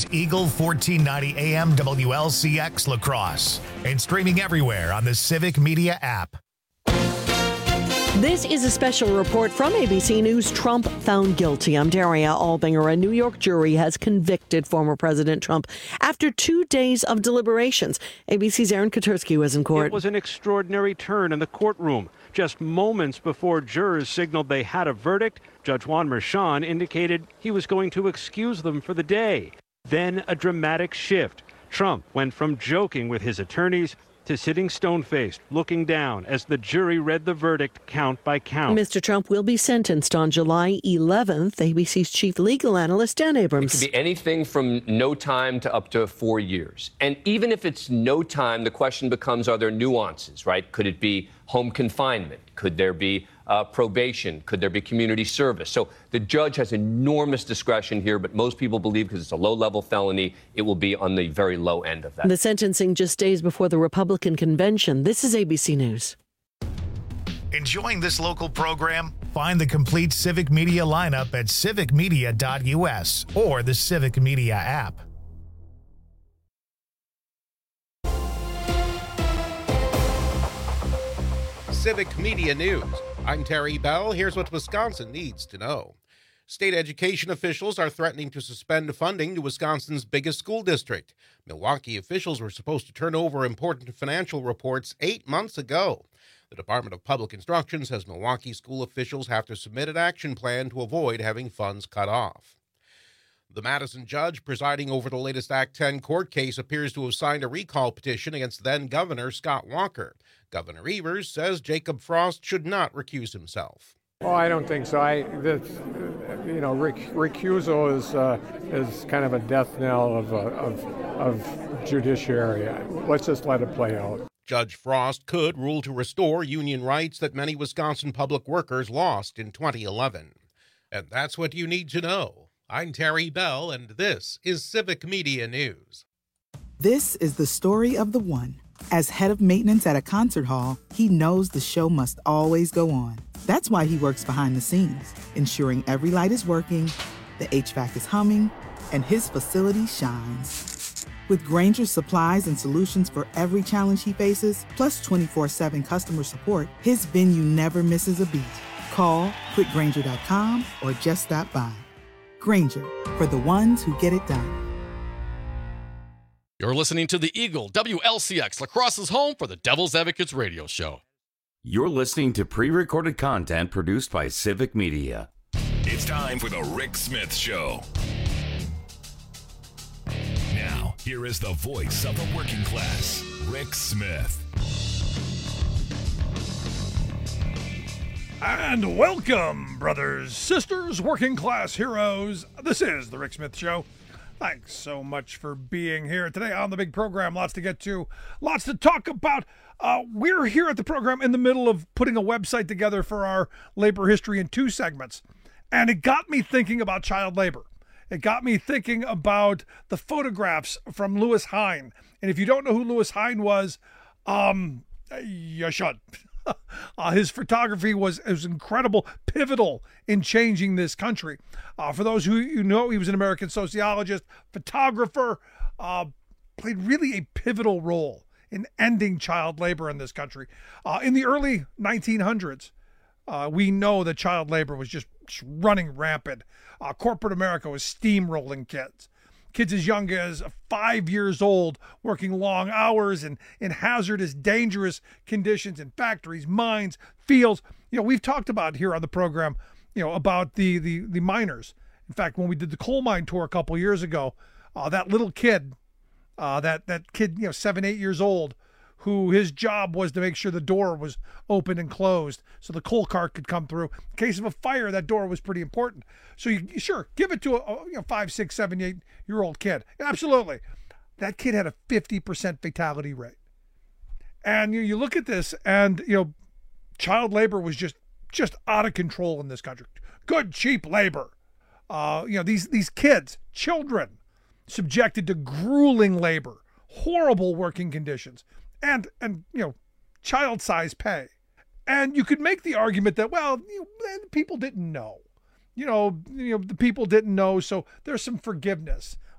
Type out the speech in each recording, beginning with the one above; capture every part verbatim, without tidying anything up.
is Eagle fourteen ninety A M W L C X La Crosse and streaming everywhere on the Civic Media app. This is a special report from A B C News. Trump found guilty. I'm Daria Albinger. A New York jury has convicted former President Trump after two days of deliberations. A B C's Aaron Katersky was in court. It was an extraordinary turn in the courtroom. Just moments before jurors signaled they had a verdict, Judge Juan Merchan indicated he was going to excuse them for the day. Then a dramatic shift. Trump went from joking with his attorneys to sitting stone-faced, looking down as the jury read the verdict count by count. Mister Trump will be sentenced on July eleventh. A B C's chief legal analyst, Dan Abrams. It could be anything from no time to up to four years. And even if it's no time, the question becomes, are there nuances, right? Could it be home confinement? Could there be uh, probation? Could there be community service? So the judge has enormous discretion here, but most people believe because it's a low-level felony, it will be on the very low end of that. The sentencing just days before the Republican convention. This is A B C News. Enjoying this local program? Find the complete Civic Media lineup at civic media dot U S or the Civic Media app. Civic Media News. I'm Terry Bell. Here's what Wisconsin needs to know. State education officials are threatening to suspend funding to Wisconsin's biggest school district. Milwaukee officials were supposed to turn over important financial reports eight months ago. The Department of Public Instruction says Milwaukee school officials have to submit an action plan to avoid having funds cut off. The Madison judge presiding over the latest Act ten court case appears to have signed a recall petition against then-Governor Scott Walker. Governor Evers says Jacob Frost should not recuse himself. Oh, I don't think so. I, this, you know, rec- recusal is uh, is kind of a death knell of, uh, of of judiciary. Let's just let it play out. Judge Frost could rule to restore union rights that many Wisconsin public workers lost in twenty eleven. And that's what you need to know. I'm Terry Bell, and this is Civic Media News. This is the story of the one. As head of maintenance at a concert hall, he knows the show must always go on. That's why he works behind the scenes, ensuring every light is working, the H V A C is humming, and his facility shines. With Grainger's supplies and solutions for every challenge he faces, plus twenty-four seven customer support, his venue never misses a beat. Call quick grainger dot com or just stop by. Grainger, for the ones who get it done. You're listening to the Eagle W L C X, La Crosse's home for the Devil's Advocates radio show. You're listening to pre-recorded content produced by Civic Media. It's time for the Rick Smith Show. Now, here is the voice of the working class, Rick Smith. And welcome, brothers, sisters, working class heroes. This is the Rick Smith Show. Thanks so much for being here today on the big program. Lots to get to, lots to talk about. Uh, we're here at the program in the middle of putting a website together for our labor history in two segments. And it got me thinking about child labor. It got me thinking about the photographs from Louis Hine. And if you don't know who Louis Hine was, um, you should. Uh, his photography was, was incredible, pivotal in changing this country. Uh, for those who you know, he was an American sociologist, photographer, uh, played really a pivotal role in ending child labor in this country. Uh, in the early nineteen hundreds, uh, we know that child labor was just, just running rampant. Uh, corporate America was steamrolling kids. Kids as young as five years old working long hours and in hazardous, dangerous conditions in factories, mines, fields. You know, we've talked about here on the program, you know, about the the the miners. In fact, when we did the coal mine tour a couple years ago, uh, that little kid, uh, that that kid, you know, seven, eight years old, who his job was to make sure the door was open and closed so the coal cart could come through. In case of a fire, that door was pretty important. So you sure give it to a, a you know five, six, seven, eight year old kid. Absolutely, that kid had a fifty percent fatality rate. And you, you look at this, and you know, child labor was just just out of control in this country. Good cheap labor. Uh, you know, these these kids, children, subjected to grueling labor, horrible working conditions, and and you know, child-sized pay. And you could make the argument that, well, you know, people didn't know. You know, you know, the people didn't know, so there's some forgiveness.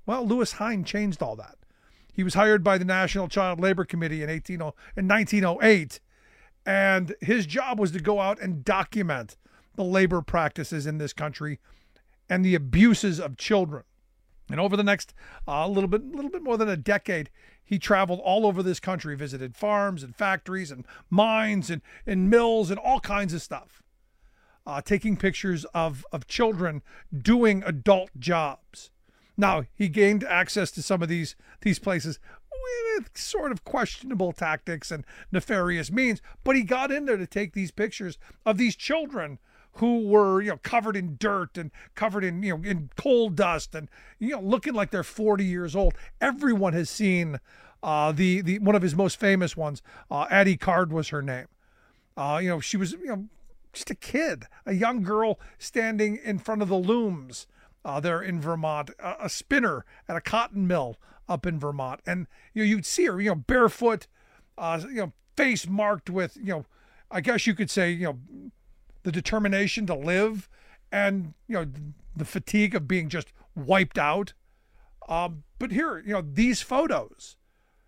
Well, Louis Hine changed all that. He was hired by the National Child Labor Committee in eighteen oh in nineteen oh eight, and his job was to go out and document the labor practices in this country and the abuses of children. And over the next uh, little bit, little bit more than a decade, he traveled all over this country, visited farms and factories and mines and, and mills and all kinds of stuff, uh, taking pictures of, of children doing adult jobs. Now, he gained access to some of these, these places with sort of questionable tactics and nefarious means, but he got in there to take these pictures of these children who were, you know, covered in dirt and covered in, you know, in coal dust and, you know, looking like they're forty years old. Everyone has seen uh, the, the, one of his most famous ones. Uh, Addie Card was her name. Uh, you know, she was, you know, just a kid, a young girl standing in front of the looms uh, there in Vermont, a, a spinner at a cotton mill up in Vermont. And, you know, you'd see her, you know, barefoot, uh, you know, face marked with, you know, I guess you could say, you know, the determination to live and, you know, the fatigue of being just wiped out. Um, but here, you know, these photos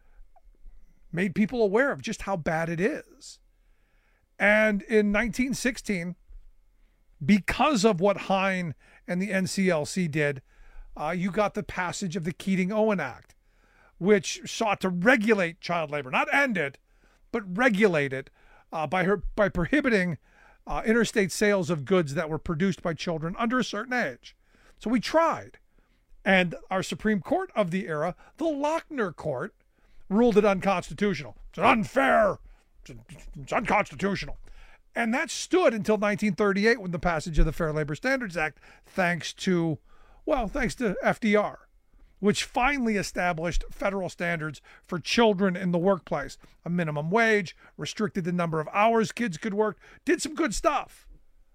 made people aware of just how bad it is. And in nineteen sixteen, because of what Hine and the N C L C did, uh, you got the passage of the Keating-Owen Act, which sought to regulate child labor, not end it, but regulate it uh, by her by prohibiting Uh, interstate sales of goods that were produced by children under a certain age. So we tried. And our Supreme Court of the era, the Lochner Court, ruled it unconstitutional. It's unfair. It's, it's unconstitutional. And that stood until nineteen thirty-eight when the passage of the Fair Labor Standards Act, thanks to, well, thanks to F D R, which finally established federal standards for children in the workplace. A minimum wage, restricted the number of hours kids could work, did some good stuff.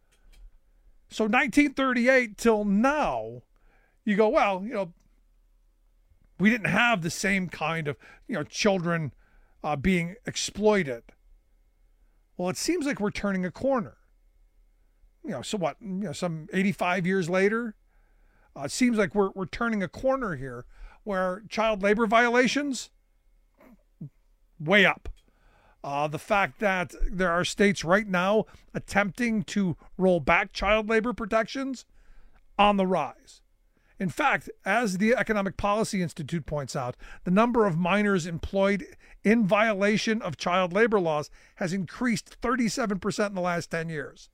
So nineteen thirty-eight till now, you go, well, you know, we didn't have the same kind of, you know, children uh, being exploited. Well, it seems like we're turning a corner. You know, so what, you know, some eighty-five years later, Uh, it seems like we're we're turning a corner here where child labor violations, way up. Uh, the fact that there are states right now attempting to roll back child labor protections, on the rise. In fact, as the Economic Policy Institute points out, the number of minors employed in violation of child labor laws has increased thirty-seven percent in the last ten years.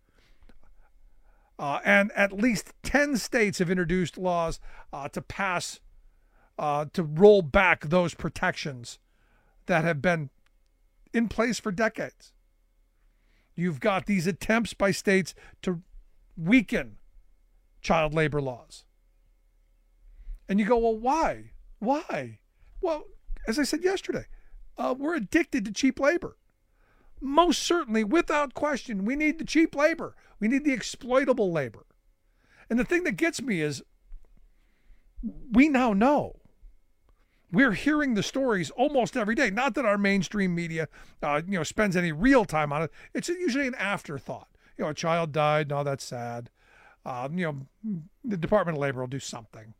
Uh, and at least ten states have introduced laws uh, to pass, uh, to roll back those protections that have been in place for decades. You've got these attempts by states to weaken child labor laws. And you go, well, why? Why? Well, as I said yesterday, uh, we're addicted to cheap labor. Most certainly, without question, we need the cheap labor. We need the exploitable labor. And the thing that gets me is we now know. We're hearing the stories almost every day. Not that our mainstream media, uh, you know, spends any real time on it. It's usually an afterthought. You know, a child died. No, that's sad. Um, you know, the Department of Labor will do something.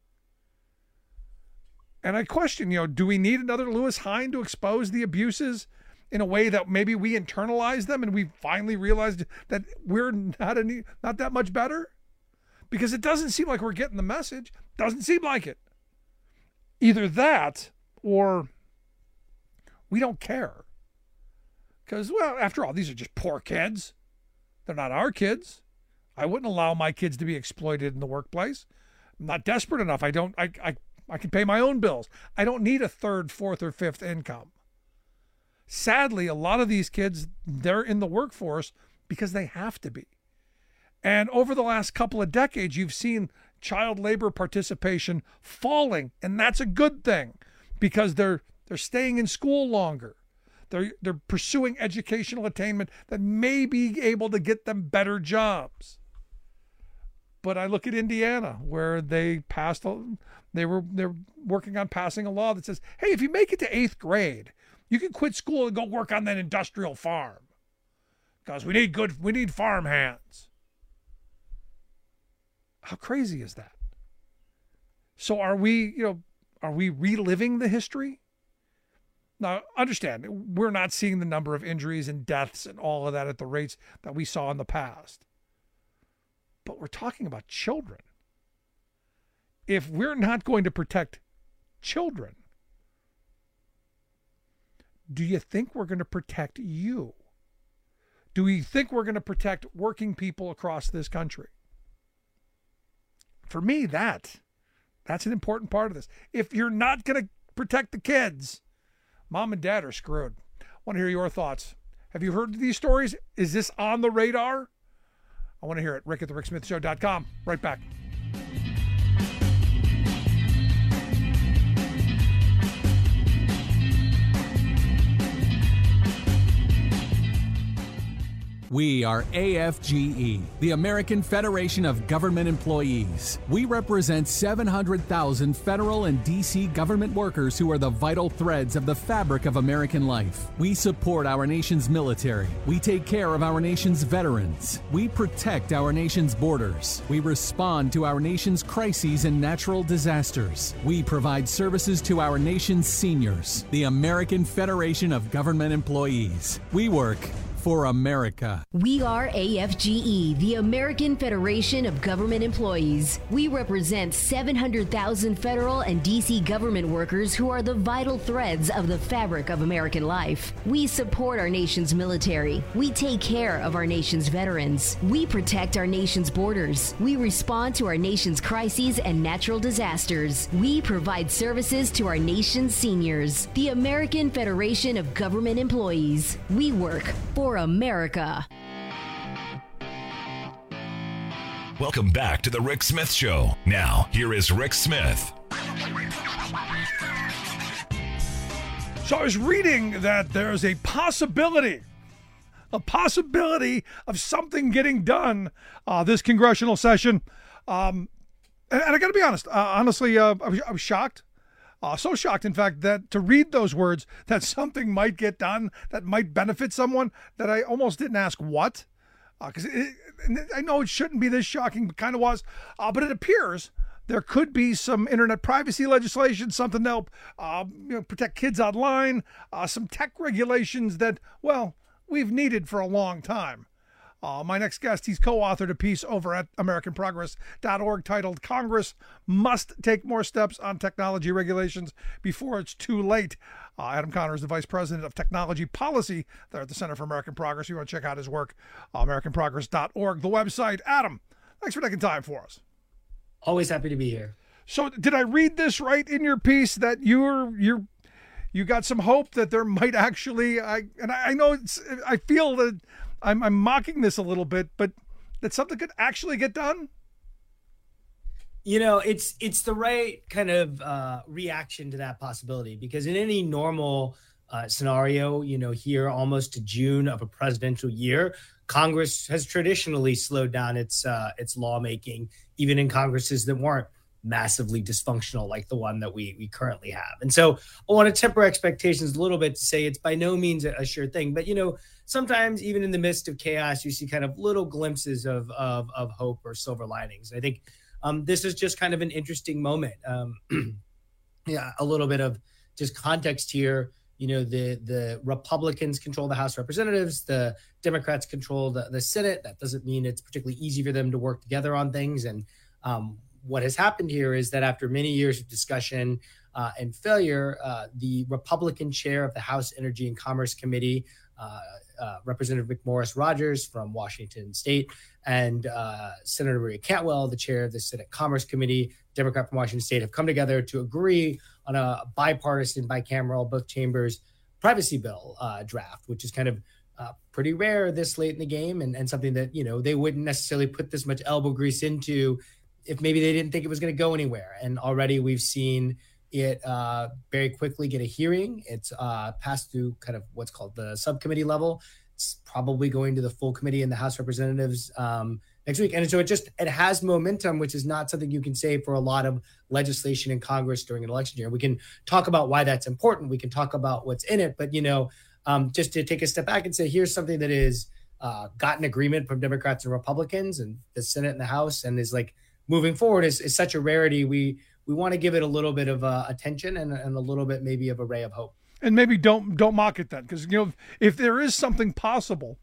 And I question, you know, do we need another Louis Hine to expose the abuses in a way that maybe we internalize them and we finally realized that we're not any, not that much better? Because it doesn't seem like we're getting the message. Doesn't seem like it. Either that or we don't care. Because, well, after all, these are just poor kids. They're not our kids. I wouldn't allow my kids to be exploited in the workplace. I'm not desperate enough. I don't, I, I, I can pay my own bills. I don't need a third, fourth, or fifth income. Sadly, a lot of these kids, they're in the workforce because they have to be. And over the last couple of decades, you've seen child labor participation falling, and that's a good thing because they're they're staying in school longer. They're they're pursuing educational attainment that may be able to get them better jobs. But I look at Indiana, where they passed, they were they're working on passing a law that says, hey, if you make it to eighth grade, you can quit school and go work on that industrial farm because we need good, we need farm hands. How crazy is that? So are we, you know, are we reliving the history? Now, understand, we're not seeing the number of injuries and deaths and all of that at the rates that we saw in the past. But we're talking about children. If we're not going to protect children, do you think we're going to protect you? Do we think we're going to protect working people across this country? For me, that, that's an important part of this. If you're not going to protect the kids, mom and dad are screwed. I want to hear your thoughts. Have you heard these stories? Is this on the radar? I want to hear it. Rick at the Rick Smith Show dot com. Right back. We are A F G E, the American Federation of Government Employees. We represent seven hundred thousand federal and D C government workers who are the vital threads of the fabric of American life. We support our nation's military. We take care of our nation's veterans. We protect our nation's borders. We respond to our nation's crises and natural disasters. We provide services to our nation's seniors. The American Federation of Government Employees. We work for America. We are A F G E, the American Federation of Government Employees. We represent seven hundred thousand federal and D C government workers who are the vital threads of the fabric of American life. We support our nation's military. We take care of our nation's veterans. We protect our nation's borders. We respond to our nation's crises and natural disasters. We provide services to our nation's seniors. The American Federation of Government Employees. We work for America. Welcome back to the Rick Smith Show. Now, here is Rick Smith. So I was reading that there's a possibility, a possibility of something getting done uh, this congressional session. Um, and, and I got to be honest, uh, honestly, uh, I, was, I was shocked. Uh, so shocked, in fact, that to read those words, that something might get done that might benefit someone, that I almost didn't ask what. Because uh, I know it shouldn't be this shocking, but kind of was. Uh, but it appears there could be some internet privacy legislation, something to help uh, you know, protect kids online, uh, some tech regulations that, well, we've needed for a long time. Uh, my next guest, he's co-authored a piece over at American Progress dot org titled Congress Must Take More Steps on Technology Regulations Before It's Too Late. Uh, Adam Conner is the Vice President of Technology Policy there at the Center for American Progress. You want to check out his work, uh, American Progress dot org, the website. Adam, thanks for taking time for us. Always happy to be here. So did I read this right in your piece that you're you're you got some hope that there might actually, I and I, I know it's, I feel that I'm, I'm mocking this a little bit, but that something could actually get done? You know, it's it's the right kind of uh, reaction to that possibility, because in any normal uh, scenario, you know, here almost to June of a presidential year, Congress has traditionally slowed down its uh, its lawmaking, even in Congresses that weren't massively dysfunctional like the one that we we currently have. And so I want to temper expectations a little bit to say it's by no means a, a sure thing. But, you know, sometimes even in the midst of chaos, you see kind of little glimpses of of, of hope or silver linings. I think um, this is just kind of an interesting moment. Um, yeah, a little bit of just context here. You know, the the Republicans control the House of Representatives. The Democrats control the, the Senate. That doesn't mean it's particularly easy for them to work together on things. And um, what has happened here is that after many years of discussion uh, and failure, uh, the Republican chair of the House Energy and Commerce Committee, uh, uh, Representative McMorris Rodgers from Washington State, and uh, Senator Maria Cantwell, the chair of the Senate Commerce Committee, Democrat from Washington State, have come together to agree on a bipartisan, bicameral, both chambers privacy bill uh, draft, which is kind of uh, pretty rare this late in the game, and, and something that, you know, they wouldn't necessarily put this much elbow grease into if maybe they didn't think it was going to go anywhere. And already we've seen it uh, very quickly get a hearing. It's uh, passed through kind of what's called the subcommittee level. It's probably going to the full committee in the House of Representatives um, next week. And so it just, it has momentum, which is not something you can say for a lot of legislation in Congress during an election year. We can talk about why that's important. We can talk about what's in it, but, you know, um, just to take a step back and say, here's something that is uh, gotten agreement from Democrats and Republicans and the Senate and the House, and is like moving forward is, is such a rarity. We, we want to give it a little bit of uh, attention and, and a little bit maybe of a ray of hope. And maybe don't don't mock it then, because, you know, if there is something possible,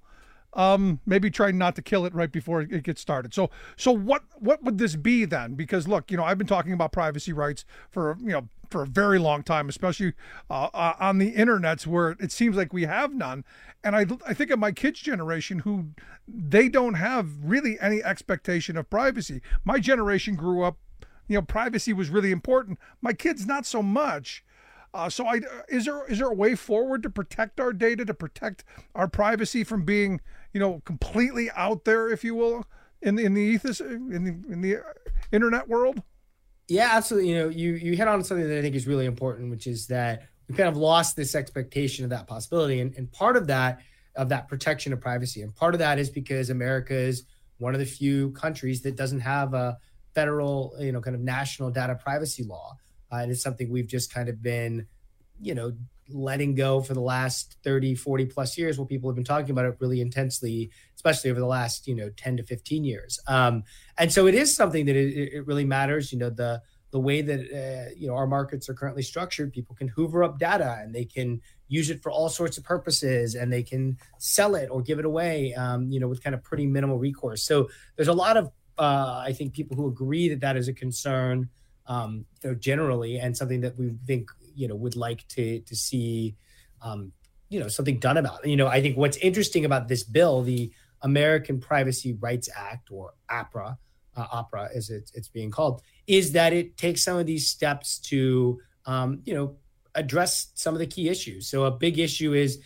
um, maybe try not to kill it right before it gets started. So so what what would this be then? Because look, you know, I've been talking about privacy rights for, you know, for a very long time, especially uh, uh, on the internets where it seems like we have none. And I I think of my kids' generation who they don't have really any expectation of privacy. My generation grew up, you know, privacy was really important. My kids, not so much. Uh, so I, is there is there a way forward to protect our data, to protect our privacy from being, you know, completely out there, if you will, in the in the ethos, in the in the internet world? Yeah, absolutely. You know, you you hit on something that I think is really important, which is that we kind of lost this expectation of that possibility, and and part of that of that protection of privacy, and part of that is because America is one of the few countries that doesn't have a federal, you know, kind of national data privacy law. Uh, and it's something we've just kind of been, you know, letting go for the last thirty, forty plus years, where people have been talking about it really intensely, especially over the last, you know, ten to fifteen years. Um, and so it is something that it, it really matters. You know, the the way that, uh, you know, our markets are currently structured, people can hoover up data and they can use it for all sorts of purposes, and they can sell it or give it away, um, you know, with kind of pretty minimal recourse. So there's a lot of, uh, I think, people who agree that that is a concern, Um, you know, generally, and something that we think, you know, would like to to see, um, you know, something done about. You know, I think what's interesting about this bill, the American Privacy Rights Act, or APRA, uh, APRA as it, it's being called, is that it takes some of these steps to, um, you know, address some of the key issues. So a big issue is,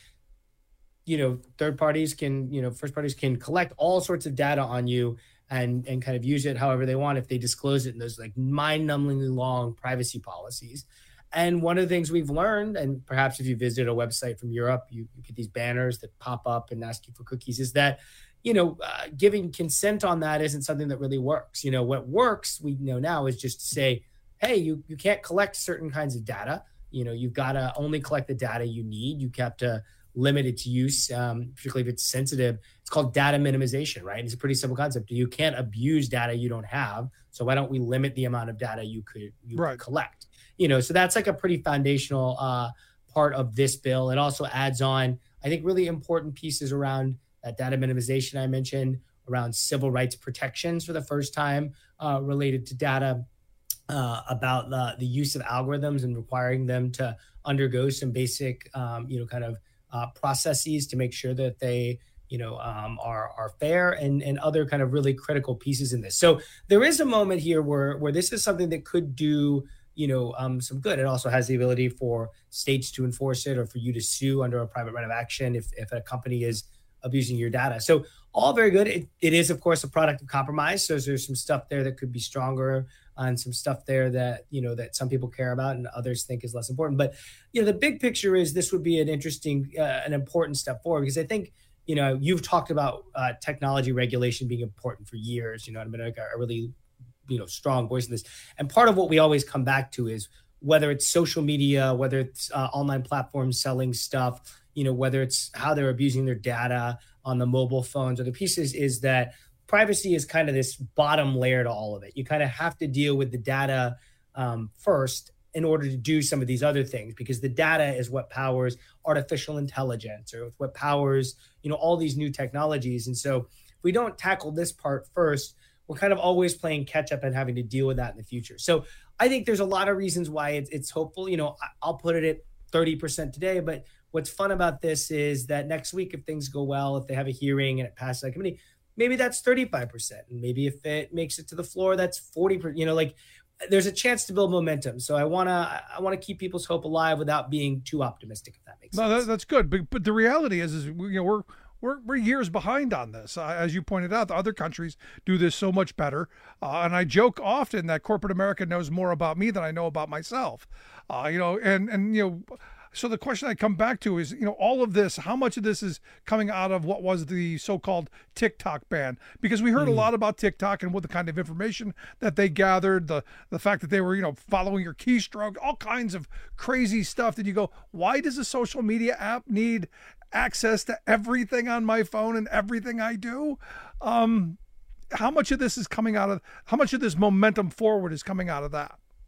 you know, third parties can, you know, first parties can collect all sorts of data on you and and kind of use it however they want if they disclose it in those like mind-numbingly long privacy policies. And one of the things we've learned, and perhaps if you visit a website from Europe, you, you get these banners that pop up and ask you for cookies, is that, you know, uh, giving consent on that isn't something that really works. You know, what works, we know now, is just to say, hey, you, you can't collect certain kinds of data. You know, you've got to only collect the data you need. You have to limit its use, um, particularly if it's sensitive. It's called data minimization, right? It's a pretty simple concept. You can't abuse data you don't have. So why don't we limit the amount of data you could, you right. could collect? You know, so that's like a pretty foundational uh, part of this bill. It also adds on, I think, really important pieces around that data minimization I mentioned, around civil rights protections for the first time uh, related to data, uh, about the, the use of algorithms and requiring them to undergo some basic, um, you know, kind of Uh, processes to make sure that they, you know, um, are are fair, and and other kind of really critical pieces in this. So there is a moment here where where this is something that could do, you know, um, some good. It also has the ability for states to enforce it, or for you to sue under a private right of action if if a company is abusing your data. So all very good. It, it is, of course, a product of compromise. So there's some stuff there that could be stronger, and some stuff there that, you know, that some people care about and others think is less important. But, you know, the big picture is this would be an interesting, uh, an important step forward, because I think, you know, you've talked about uh, technology regulation being important for years, you know, and been like a really, you know, strong voice in this. And part of what we always come back to is whether it's social media, whether it's uh, online platforms selling stuff, you know, whether it's how they're abusing their data on the mobile phones or the pieces, is that privacy is kind of this bottom layer to all of it. You kind of have to deal with the data um, first in order to do some of these other things, because the data is what powers artificial intelligence, or what powers, you know, all these new technologies. And so if we don't tackle this part first, we're kind of always playing catch up and having to deal with that in the future. So I think there's a lot of reasons why it's, it's hopeful. You know, I'll put it at thirty percent today, but what's fun about this is that next week, if things go well, if they have a hearing and it passes that committee, maybe that's thirty-five percent. And maybe if it makes it to the floor, that's forty percent. You know, like there's a chance to build momentum. So I want to I want to keep people's hope alive without being too optimistic, if that makes no, sense. No, that, that's good. But, but the reality is, is we, you know, we're We're, we're years behind on this. Uh, as you pointed out, the other countries do this so much better. Uh, and I joke often that corporate America knows more about me than I know about myself. Uh, you know, and, and, you know, so the question I come back to is, you know, all of this, how much of this is coming out of what was the so-called TikTok ban? Because we heard mm. a lot about TikTok and what the kind of information that they gathered, the the fact that they were, you know, following your keystroke, all kinds of crazy stuff that you go, why does a social media app need access to everything on my phone and everything I do? Um, how much of this is coming out of, how much of this momentum forward is coming out of that?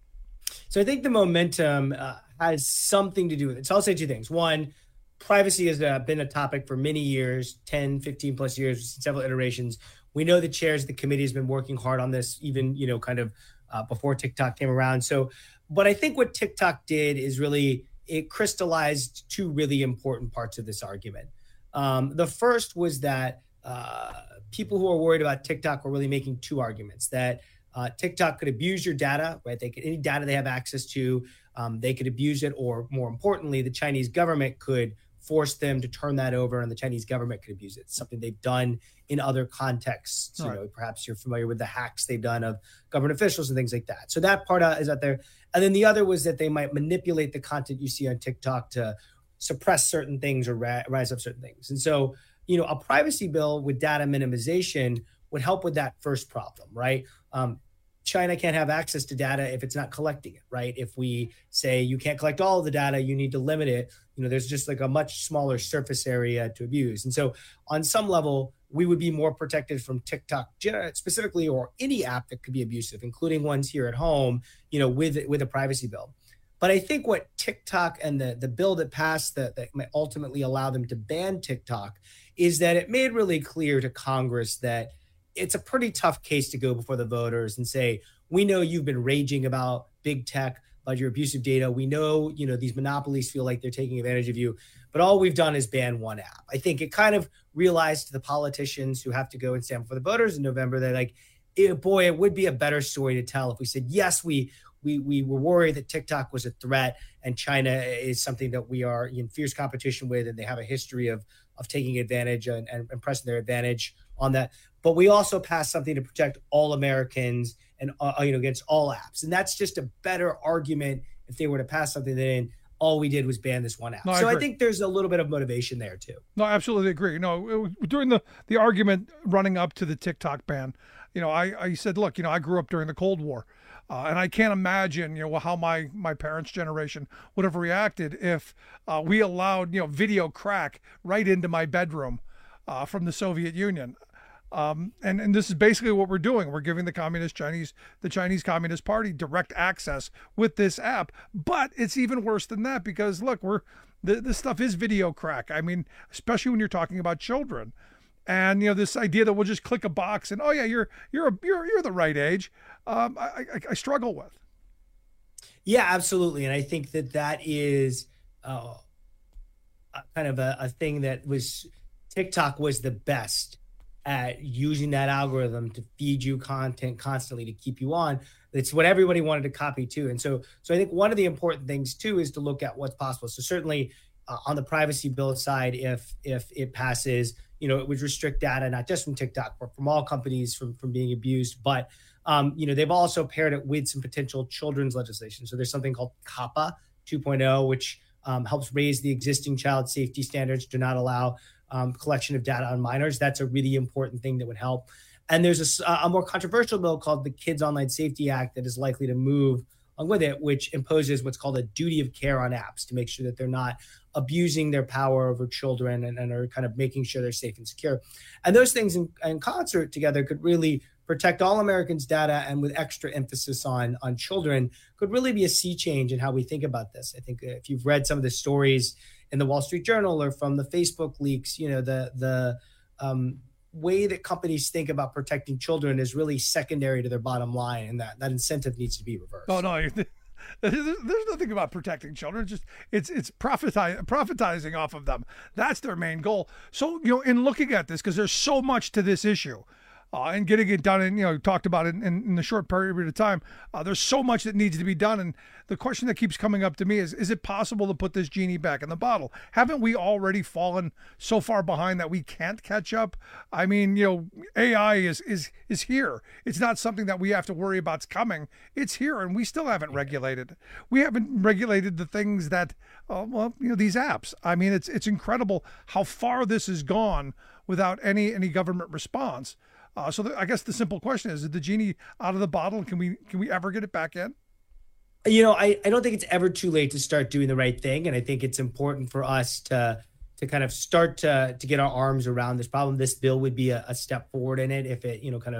So I think the momentum uh, has something to do with it. So I'll say two things. One, privacy has uh, been a topic for many years, ten, fifteen plus years, several iterations. We know the chairs of the committee has been working hard on this, even, you know, kind of uh, before TikTok came around. So, but I think what TikTok did is really, it crystallized two really important parts of this argument. Um, the first was that uh, people who are worried about TikTok were really making two arguments, that uh, TikTok could abuse your data, right? They could, any data they have access to, um, they could abuse it, or more importantly, the Chinese government could force them to turn that over, and the Chinese government could abuse it. It's something they've done in other contexts. You right. know, perhaps you're familiar with the hacks they've done of government officials and things like that. So that part uh, is out there. And then the other was that they might manipulate the content you see on TikTok to suppress certain things or ra- rise up certain things. And so, you know, a privacy bill with data minimization would help with that first problem, right? Um, China can't have access to data if it's not collecting it, right? If we say you can't collect all of the data, you need to limit it, you know, there's just like a much smaller surface area to abuse. And so on some level, we would be more protected from TikTok specifically, or any app that could be abusive, including ones here at home, you know, with, with a privacy bill. But I think what TikTok and the, the bill that passed that, that might ultimately allow them to ban TikTok is that it made really clear to Congress that it's a pretty tough case to go before the voters and say, we know you've been raging about big tech, about your abusive data. We know, you know, these monopolies feel like they're taking advantage of you, but all we've done is ban one app. I think it kind of realized to the politicians who have to go and stand before the voters in November, they're like, eh, boy, it would be a better story to tell if we said, yes, we we we were worried that TikTok was a threat and China is something that we are in fierce competition with, and they have a history of of taking advantage and, and, and pressing their advantage on that. But we also passed something to protect all Americans and uh, you know, against all apps. And that's just a better argument if they were to pass something than all we did was ban this one app. No, I so agree. I think there's a little bit of motivation there too. No, I absolutely agree. No, it was, during the, the argument running up to the TikTok ban, you know, I, I said, look, you know, I grew up during the Cold War. Uh, and I can't imagine, you know, how my, my parents' generation would have reacted if uh, we allowed, you know, video crack right into my bedroom uh, from the Soviet Union. Um, and, and this is basically what we're doing. We're giving the communist Chinese, the Chinese Communist Party direct access with this app. But it's even worse than that because, look, we're the, this stuff is video crack. I mean, especially when you're talking about children. And, you know, this idea that we'll just click a box and, oh, yeah, you're you're a, you're you're the right age, um, I, I, I struggle with. Yeah, absolutely. And I think that that is uh, kind of a, a thing that was TikTok was the best at using that algorithm to feed you content constantly to keep you on. It's what everybody wanted to copy too. And so, so I think one of the important things too is to look at what's possible. So certainly uh, on the privacy bill side, if if it passes, you know, it would restrict data, not just from TikTok, but from all companies from, from being abused. But, um, you know, they've also paired it with some potential children's legislation. So there's something called COPPA two point oh, which um, helps raise the existing child safety standards to not allow um, collection of data on minors. That's a really important thing that would help. And there's a, a more controversial bill called the Kids Online Safety Act that is likely to move along with it, which imposes what's called a duty of care on apps to make sure that they're not abusing their power over children and, and are kind of making sure they're safe and secure. And those things in, in concert together could really protect all Americans' data, and with extra emphasis on, on children could really be a sea change in how we think about this. I think if you've read some of the stories in the Wall Street Journal or from the Facebook leaks, you know, the, the um, way that companies think about protecting children is really secondary to their bottom line, and that, that incentive needs to be reversed. Oh, no, there's nothing about protecting children. It's just it's it's profiti- profitizing off of them. That's their main goal. So, you know, in looking at this, because there's so much to this issue, uh, and getting it done, and, you know, talked about it in, in the short period of time, uh, there's so much that needs to be done. And the question that keeps coming up to me is, is it possible to put this genie back in the bottle? Haven't we already fallen so far behind that we can't catch up? I mean, you know, A I is is is here. It's not something that we have to worry about's coming. It's here, and we still haven't regulated. We haven't regulated the things that, uh, well, you know, these apps. I mean, it's it's incredible how far this has gone without any any government response. Uh, so the, I guess the simple question is: is the genie out of the bottle? Can we can we ever get it back in? You know, I, I don't think it's ever too late to start doing the right thing. And I think it's important for us to to kind of start to to get our arms around this problem. This bill would be a, a step forward in it if it, you know, kind of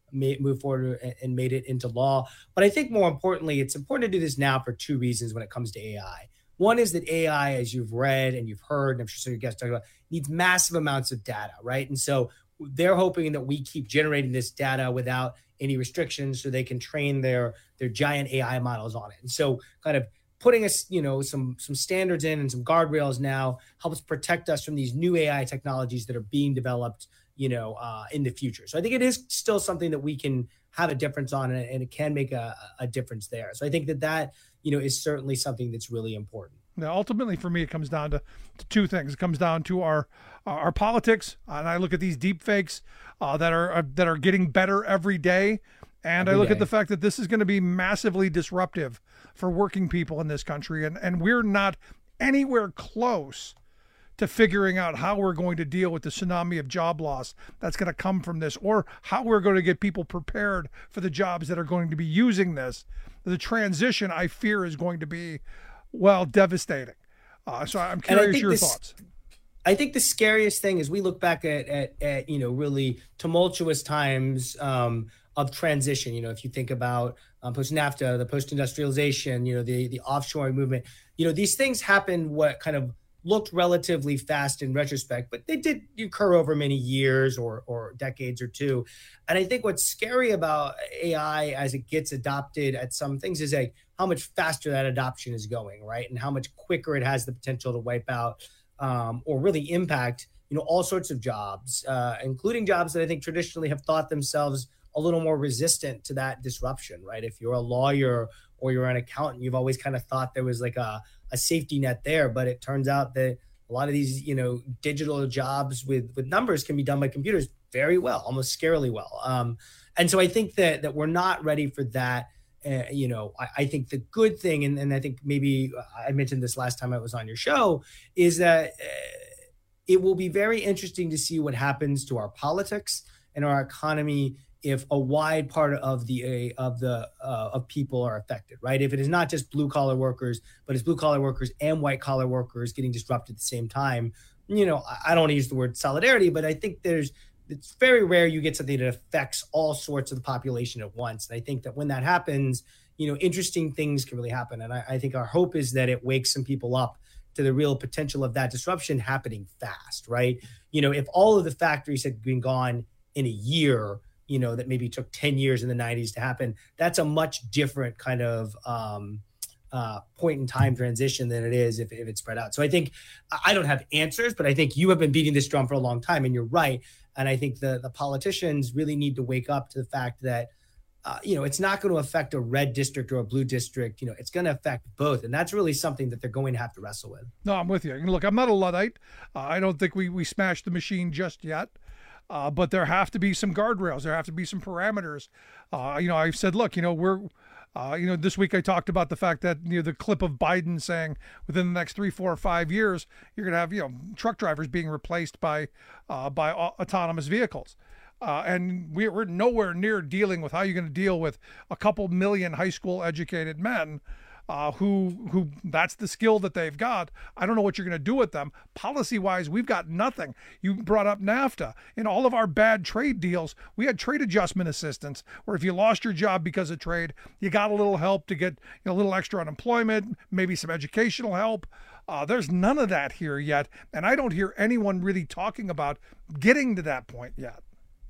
made, moved forward and, and made it into law. But I think more importantly, it's important to do this now for two reasons when it comes to A I. One is that A I, as you've read and you've heard, and I'm sure some of you guys talk about, needs massive amounts of data, right? And so they're hoping that we keep generating this data without any restrictions so they can train their their giant A I models on it. And so kind of putting us, you know, some some standards in and some guardrails now helps protect us from these new A I technologies that are being developed, you know, uh, in the future. So I think it is still something that we can have a difference on, and, and it can make a, a difference there. So I think that that, you know, is certainly something that's really important. Now, ultimately, for me, it comes down to, to two things. It comes down to our our politics, and I look at these deep fakes uh, that are uh, that are getting better every day, and every I look day. at the fact that this is going to be massively disruptive for working people in this country, and and we're not anywhere close to figuring out how we're going to deal with the tsunami of job loss that's going to come from this, or how we're going to get people prepared for the jobs that are going to be using this. The transition, I fear, is going to be, well, devastating. Uh, so I'm curious your this, thoughts. I think the scariest thing is we look back at, at, at you know, really tumultuous times um, of transition. You know, if you think about um, post-NAFTA, the post-industrialization, you know, the, the offshoring movement, you know, these things happened what kind of looked relatively fast in retrospect, but they did occur over many years or or decades or two. And I think what's scary about A I as it gets adopted at some things is like how much faster that adoption is going, right? And how much quicker it has the potential to wipe out um, or really impact, you know, all sorts of jobs, uh, including jobs that I think traditionally have thought themselves a little more resistant to that disruption, right? If you're a lawyer or you're an accountant, you've always kind of thought there was like a a safety net there, but it turns out that a lot of these, you know, digital jobs with with numbers can be done by computers very well, almost scarily well. Um, and so I think that that we're not ready for that. Uh, you know, I, I think the good thing, and, and I think maybe I mentioned this last time I was on your show, is that uh, it will be very interesting to see what happens to our politics and our economy if a wide part of the uh, of the uh, of people are affected, right? If it is not just blue collar workers, but it's blue collar workers and white collar workers getting disrupted at the same time, you know, I don't want to use the word solidarity, but I think there's it's very rare you get something that affects all sorts of the population at once. And I think that when that happens, you know, interesting things can really happen. And I, I think our hope is that it wakes some people up to the real potential of that disruption happening fast, right? You know, if all of the factories had been gone in a year, you know, that maybe took ten years in the nineties to happen, that's a much different kind of um, uh, point in time transition than it is if, if it's spread out. So I think I don't have answers, but I think you have been beating this drum for a long time, and you're right. And I think the the politicians really need to wake up to the fact that, uh, you know, it's not going to affect a red district or a blue district. You know, it's going to affect both. And that's really something that they're going to have to wrestle with. No, I'm with you. Look, I'm not a Luddite. Uh, I don't think we, we smashed the machine just yet. Uh, but there have to be some guardrails. There have to be some parameters. Uh, you know, I've said, look, you know, we're, uh, you know, this week I talked about the fact that, you know, the clip of Biden saying within the next three, four, or five years, you're going to have, you know, truck drivers being replaced by, uh, by autonomous vehicles. Uh, and we're, we're nowhere near dealing with how you're going to deal with a couple million high school educated men Uh, who who that's the skill that they've got. I don't know what you're going to do with them. Policy-wise, we've got nothing. You brought up NAFTA. In all of our bad trade deals, we had trade adjustment assistance, where if you lost your job because of trade, you got a little help to get, you know, a little extra unemployment, maybe some educational help. Uh, there's none of that here yet, and I don't hear anyone really talking about getting to that point yet.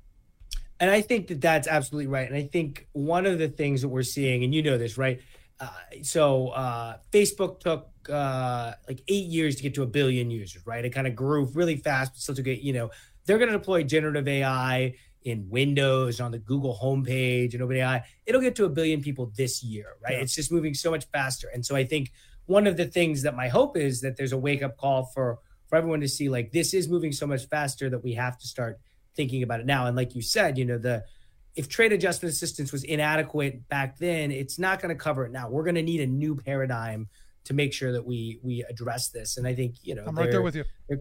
And I think that that's absolutely right. And I think one of the things that we're seeing, and you know this, right? Uh, so uh, Facebook took uh, like eight years to get to a billion users, right? It kind of grew really fast, but still took it, you know, they're going to deploy generative A I in Windows, on the Google homepage and OpenAI. It'll get to a billion people this year, right? Yeah. It's just moving so much faster. And so I think one of the things that my hope is that there's a wake up call for, for everyone to see, like, this is moving so much faster that we have to start thinking about it now. And like you said, you know, the, if trade adjustment assistance was inadequate back then, it's not going to cover it now. We're going to need a new paradigm to make sure that we we address this. And I think, you know, I'm right there with you.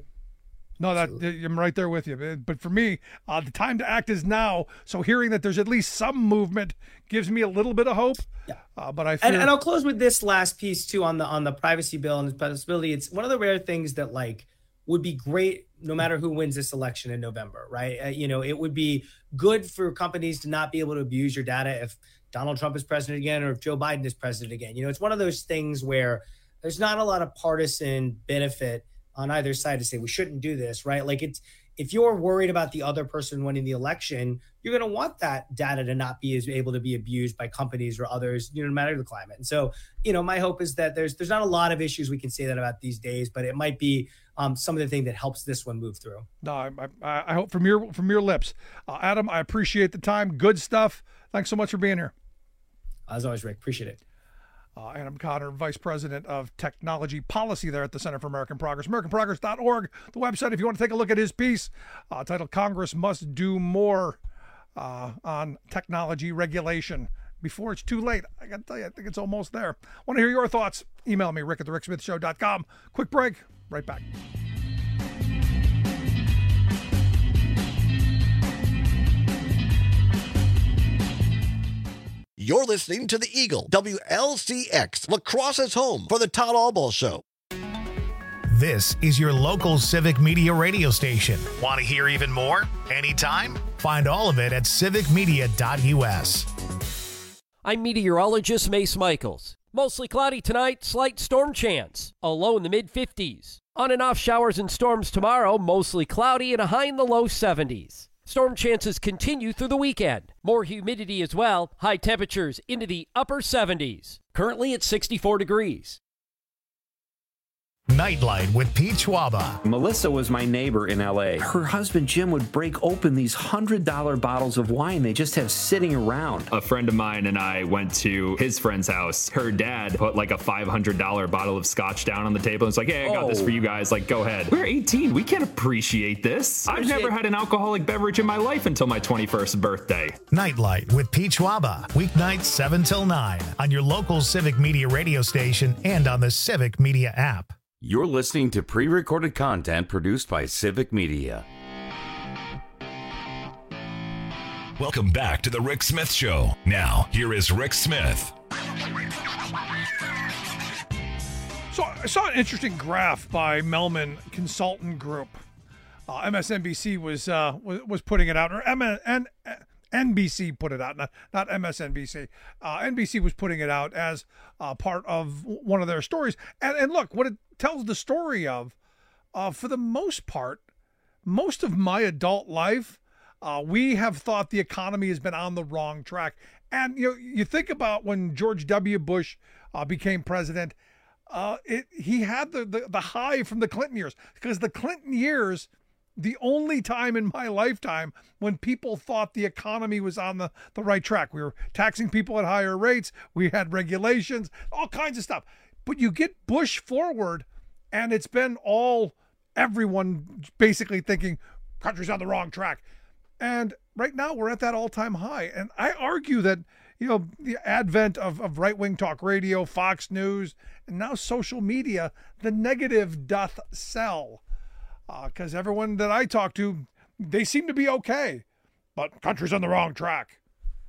No, that I'm right there with you. But for me, uh, the time to act is now. So hearing that there's at least some movement gives me a little bit of hope. Yeah. Uh, but I fear... and, and I'll close with this last piece too on the on the privacy bill and the possibility. It's one of the rare things that, like, would be great no matter who wins this election in November, right? Uh, you know, it would be good for companies to not be able to abuse your data if Donald Trump is president again or if Joe Biden is president again. You know, it's one of those things where there's not a lot of partisan benefit on either side to say we shouldn't do this, right? Like it's, if you're worried about the other person winning the election, you're going to want that data to not be as able to be abused by companies or others, you know, no matter the climate. And so, you know, my hope is that there's there's not a lot of issues we can say that about these days, but it might be um, some of the thing that helps this one move through. No, I, I, I hope from your from your lips, uh, Adam. I appreciate the time. Good stuff. Thanks so much for being here. As always, Rick. Appreciate it. Uh, Adam Conner, Vice President of Technology Policy there at the Center for American Progress, american progress dot org, the website if you want to take a look at his piece uh, titled Congress Must Do More uh, on Technology Regulation before it's too late. I got to tell you, I think it's almost there. Want to hear your thoughts? Email me, rick at the rick smith show dot com. Quick break, right back. You're listening to The Eagle, W L C X, La Crosse's home for the Todd Albaugh Show. This is your local civic media radio station. Want to hear even more? Anytime? Find all of it at civic media dot U S. I'm meteorologist Mace Michaels. Mostly cloudy tonight, slight storm chance. A low in the mid fifties. On and off showers and storms tomorrow, mostly cloudy and a high in the low seventies. Storm chances continue through the weekend. More humidity as well. High temperatures into the upper seventies. Currently at sixty-four degrees. Nightlight with Pete Schwaba. Melissa was my neighbor in L A. Her husband Jim would break open these one hundred dollar bottles of wine they just have sitting around. A friend of mine and I went to his friend's house. Her dad put like a five hundred dollar bottle of scotch down on the table and was like, hey, I got oh. this for you guys. Like, go ahead. We're eighteen. We can't appreciate this. I've never had an alcoholic beverage in my life until my twenty-first birthday. Nightlight with Pete Schwaba. Weeknights seven till nine on your local Civic Media radio station and on the Civic Media app. You're listening to pre-recorded content produced by Civic Media. Welcome back to the Rick Smith Show. Now, here is Rick Smith. So I saw an interesting graph by Melman Consultant Group. Uh, M S N B C was uh, was, was putting it out, or M- N- N B C put it out, not not M S N B C. Uh, N B C was putting it out as uh, part of one of their stories. And, and look, what it tells the story of, uh, for the most part, most of my adult life, uh, we have thought the economy has been on the wrong track. And you know, you think about when George W. Bush uh, became president, uh, it, he had the, the, the high from the Clinton years, because the Clinton years, the only time in my lifetime when people thought the economy was on the, the right track. We were taxing people at higher rates. We had regulations, all kinds of stuff. But you get Bush forward, and it's been all everyone basically thinking country's on the wrong track. And right now we're at that all-time high. And I argue that, you know, the advent of, of right-wing talk radio, Fox News, and now social media, the negative doth sell. Because uh, everyone that I talk to, they seem to be okay, but country's on the wrong track.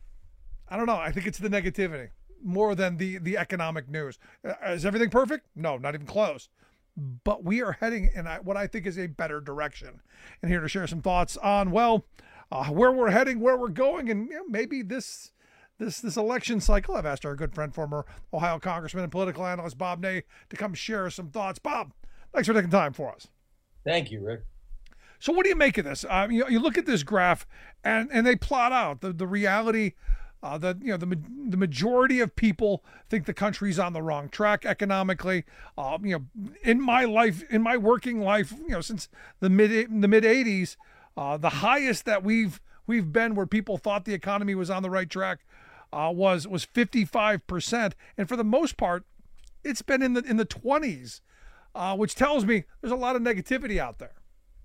I don't know. I think it's the negativity more than the, the economic news. Uh, is everything perfect? No, not even close. But we are heading in what I think is a better direction. And here to share some thoughts on, well, uh, where we're heading, where we're going, and you know, maybe this this this election cycle. I've asked our good friend, former Ohio Congressman and political analyst Bob Ney, to come share some thoughts. Bob, thanks for taking time for us. Thank you, Rick. So what do you make of this? Um, you, you look at this graph, and, and they plot out the, the reality uh, that you know the the majority of people think the country's on the wrong track economically. Um, you know, in my life, in my working life, you know, since the mid the mid eighties, uh, the highest that we've we've been where people thought the economy was on the right track uh, was was fifty-five percent, and for the most part, it's been in the in the twenties. Uh, which tells me there's a lot of negativity out there.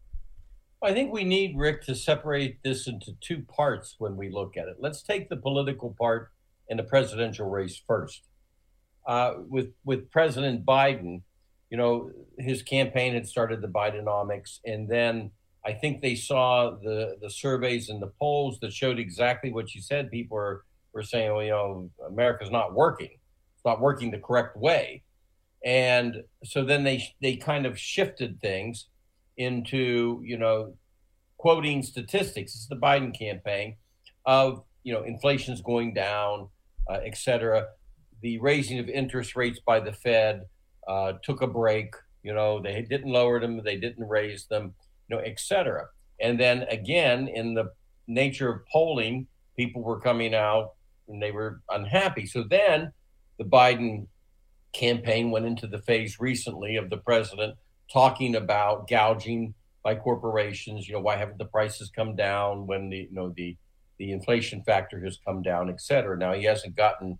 I think we need, Rick, to separate this into two parts when we look at it. Let's take the political part in the presidential race first. Uh, with with President Biden, you know, his campaign had started the Bidenomics, and then I think they saw the, the surveys and the polls that showed exactly what you said. People were, were saying, well, you know, America's not working. It's not working the correct way. And so then they they kind of shifted things. into, you know, quoting statistics. This is the Biden campaign of, you know, inflation's going down, uh, et cetera. The raising of interest rates by the Fed uh, took a break. You know, they didn't lower them, they didn't raise them, you know, et cetera. And then again, in the nature of polling, people were coming out and they were unhappy. So then the Biden campaign went into the phase recently of the president talking about gouging by corporations. You know, why haven't the prices come down when the, you know, the, the inflation factor has come down, et cetera. Now, he hasn't gotten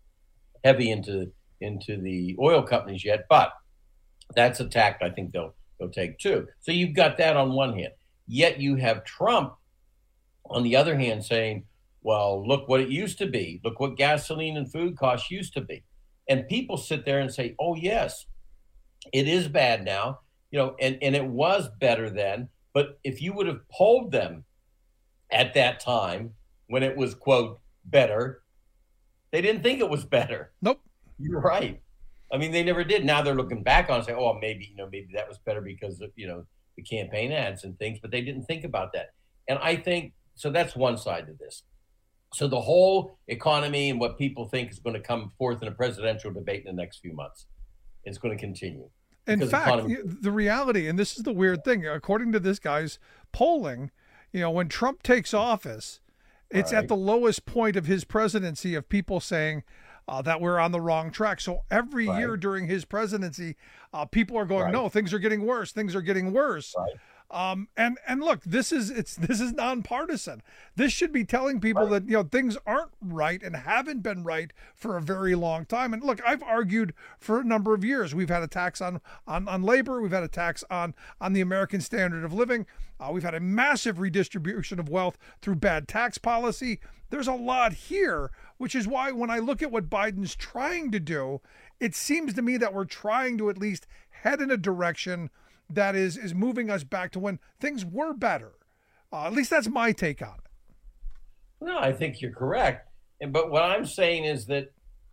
heavy into, into the oil companies yet, but that's a tact I think they'll, they'll take too. So you've got that on one hand. Yet you have Trump, on the other hand, saying, well, look what it used to be. Look what gasoline and food costs used to be. And people sit there and say, oh, yes, it is bad now, you know, and, and it was better then. But if you would have polled them at that time when it was, quote, better, they didn't think it was better. Nope. You're right. I mean, they never did. Now they're looking back on it and saying, oh, maybe, you know, maybe that was better because of, you know, the campaign ads and things, but they didn't think about that. And I think, so that's one side to this. So the whole economy and what people think is going to come forth in a presidential debate in the next few months, it's going to continue. In fact, economy- the reality, and this is the weird thing, according to this guy's polling, you know, when Trump takes office, it's right at the lowest point of his presidency of people saying uh, that we're on the wrong track. So every right. year during his presidency, uh, people are going, right. no, things are getting worse. Things are getting worse. Right. Um, and, and look, this is, it's, this is nonpartisan. This should be telling people right. that, you know, things aren't right and haven't been right for a very long time. And look, I've argued for a number of years. We've had a tax on, on, on labor. We've had a tax on, on the American standard of living. Uh, we've had a massive redistribution of wealth through bad tax policy. There's a lot here, which is why when I look at what Biden's trying to do, it seems to me that we're trying to at least head in a direction that is is moving us back to when things were better. Uh, at least that's my take on it. No, I think you're correct. And but what I'm saying is that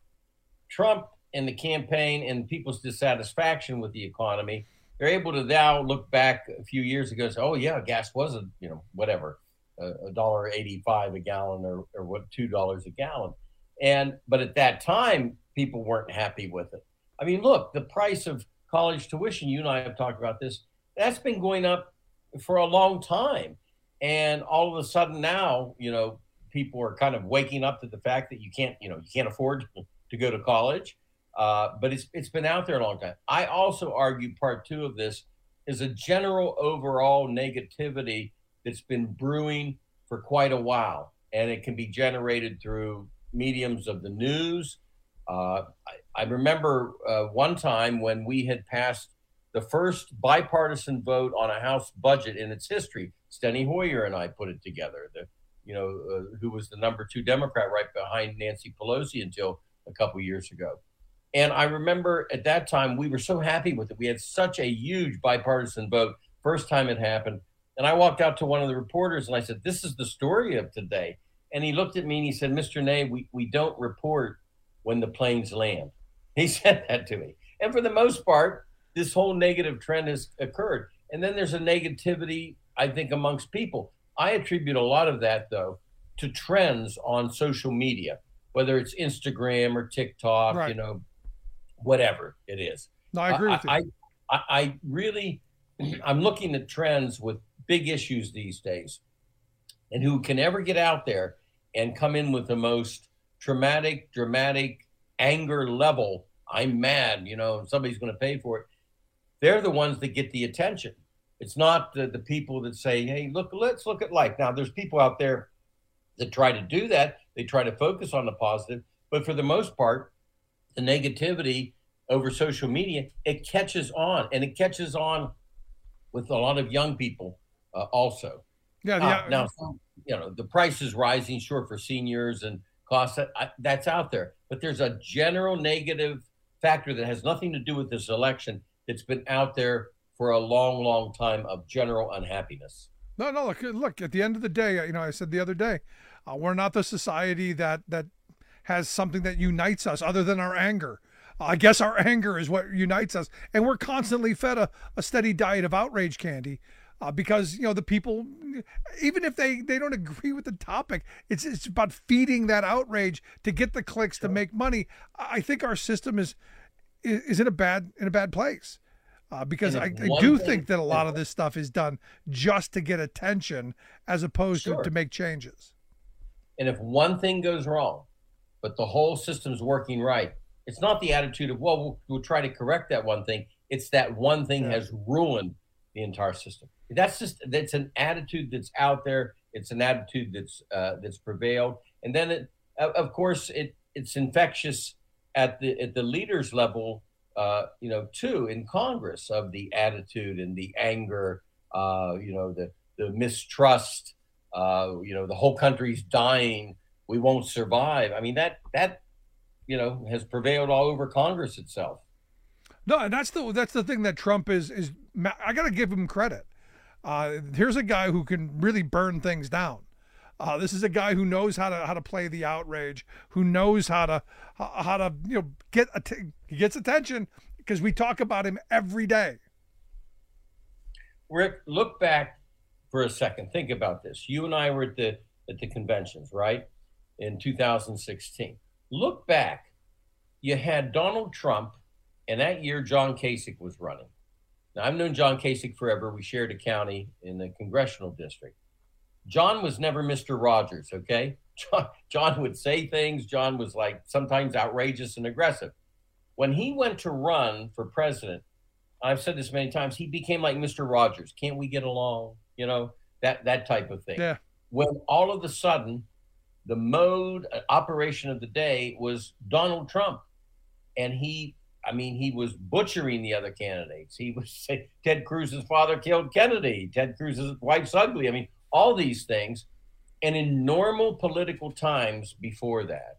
Trump and the campaign and people's dissatisfaction with the economy, they're able to now look back a few years ago and say, oh yeah, gas was a, you know, whatever, a dollar eighty-five a gallon or, or what, two dollars a gallon. And but at that time, people weren't happy with it. I mean, look, the price of college tuition, you and I have talked about this, that's been going up for a long time. And all of a sudden now, you know, people are kind of waking up to the fact that you can't, you know, you can't afford to go to college. Uh, but it's it's been out there a long time. I also argue part two of this is a general overall negativity that's been brewing for quite a while. And it can be generated through mediums of the news. Uh, I, I remember uh, one time when we had passed the first bipartisan vote on a House budget in its history. Steny Hoyer and I put it together, the, you know, uh, who was the number two Democrat right behind Nancy Pelosi until a couple years ago. And I remember at that time, we were so happy with it. We had such a huge bipartisan vote, first time it happened. And I walked out to one of the reporters and I said, this is the story of today. And he looked at me and he said, Mister Ney, we, we don't report when the planes land. He said that to me. And for the most part, this whole negative trend has occurred. And then there's a negativity, I think, amongst people. I attribute a lot of that, though, to trends on social media, whether it's Instagram or TikTok, right. you know, whatever it is. No, I agree I, with you. I, I, I really, I'm looking at trends with big issues these days. And who can ever get out there and come in with the most traumatic, dramatic anger level, I'm mad, you know, somebody's going to pay for it. They're the ones that get the attention. It's not the, the people that say, hey, look, let's look at life. Now, there's people out there that try to do that. They try to focus on the positive. But for the most part, the negativity over social media, it catches on. And it catches on with a lot of young people uh, also. Yeah. Uh, yeah. Now, you know, the price is rising, sure, for seniors and costs. That, I, that's out there. But there's a general negative factor that has nothing to do with this election that's been out there for a long, long time of general unhappiness. No, no, look, look, at the end of the day, you know, I said the other day, uh, we're not the society that, that has something that unites us other than our anger. I guess our anger is what unites us. And we're constantly fed a, a steady diet of outrage candy uh, because, you know, the people, even if they, they don't agree with the topic, it's it's about feeding that outrage to get the clicks sure. to make money. I think our system is is in a bad in a bad place. Uh, because I, I do think that a lot of this stuff is done just to get attention as opposed sure. to to make changes. And if one thing goes wrong, but the whole system's working right, it's not the attitude of, well, we'll, we'll try to correct that one thing. It's that one thing yeah. has ruined the entire system. That's just, that's an attitude that's out there. It's an attitude that's uh, that's prevailed. And then, it, of course, it it's infectious at the at the leaders level, Uh, you know, too, in Congress, of the attitude and the anger, uh, you know, the the mistrust, uh, you know, the whole country's dying, we won't survive. I mean, that that you know has prevailed all over Congress itself. No, and that's the that's the thing that Trump is is. I got to give him credit. Uh, here's a guy who can really burn things down. Uh, this is a guy who knows how to how to play the outrage, who knows how to how to you know get he gets attention because we talk about him every day. Rick, look back for a second. Think about this. You and I were at the at the conventions, right, in two thousand sixteen. Look back. You had Donald Trump, and that year John Kasich was running. Now, I've known John Kasich forever. We shared a county in the congressional district. John was never Mister Rogers, okay? John, John would say things. John was like sometimes outrageous and aggressive. When he went to run for president, I've said this many times, he became like Mister Rogers. Can't we get along? You know, that that type of thing. Yeah. When all of a sudden, the mode, uh, operation of the day was Donald Trump. And he, I mean, he was butchering the other candidates. He was saying Ted Cruz's father killed Kennedy. Ted Cruz's wife's ugly. I mean, all these things. And in normal political times before that,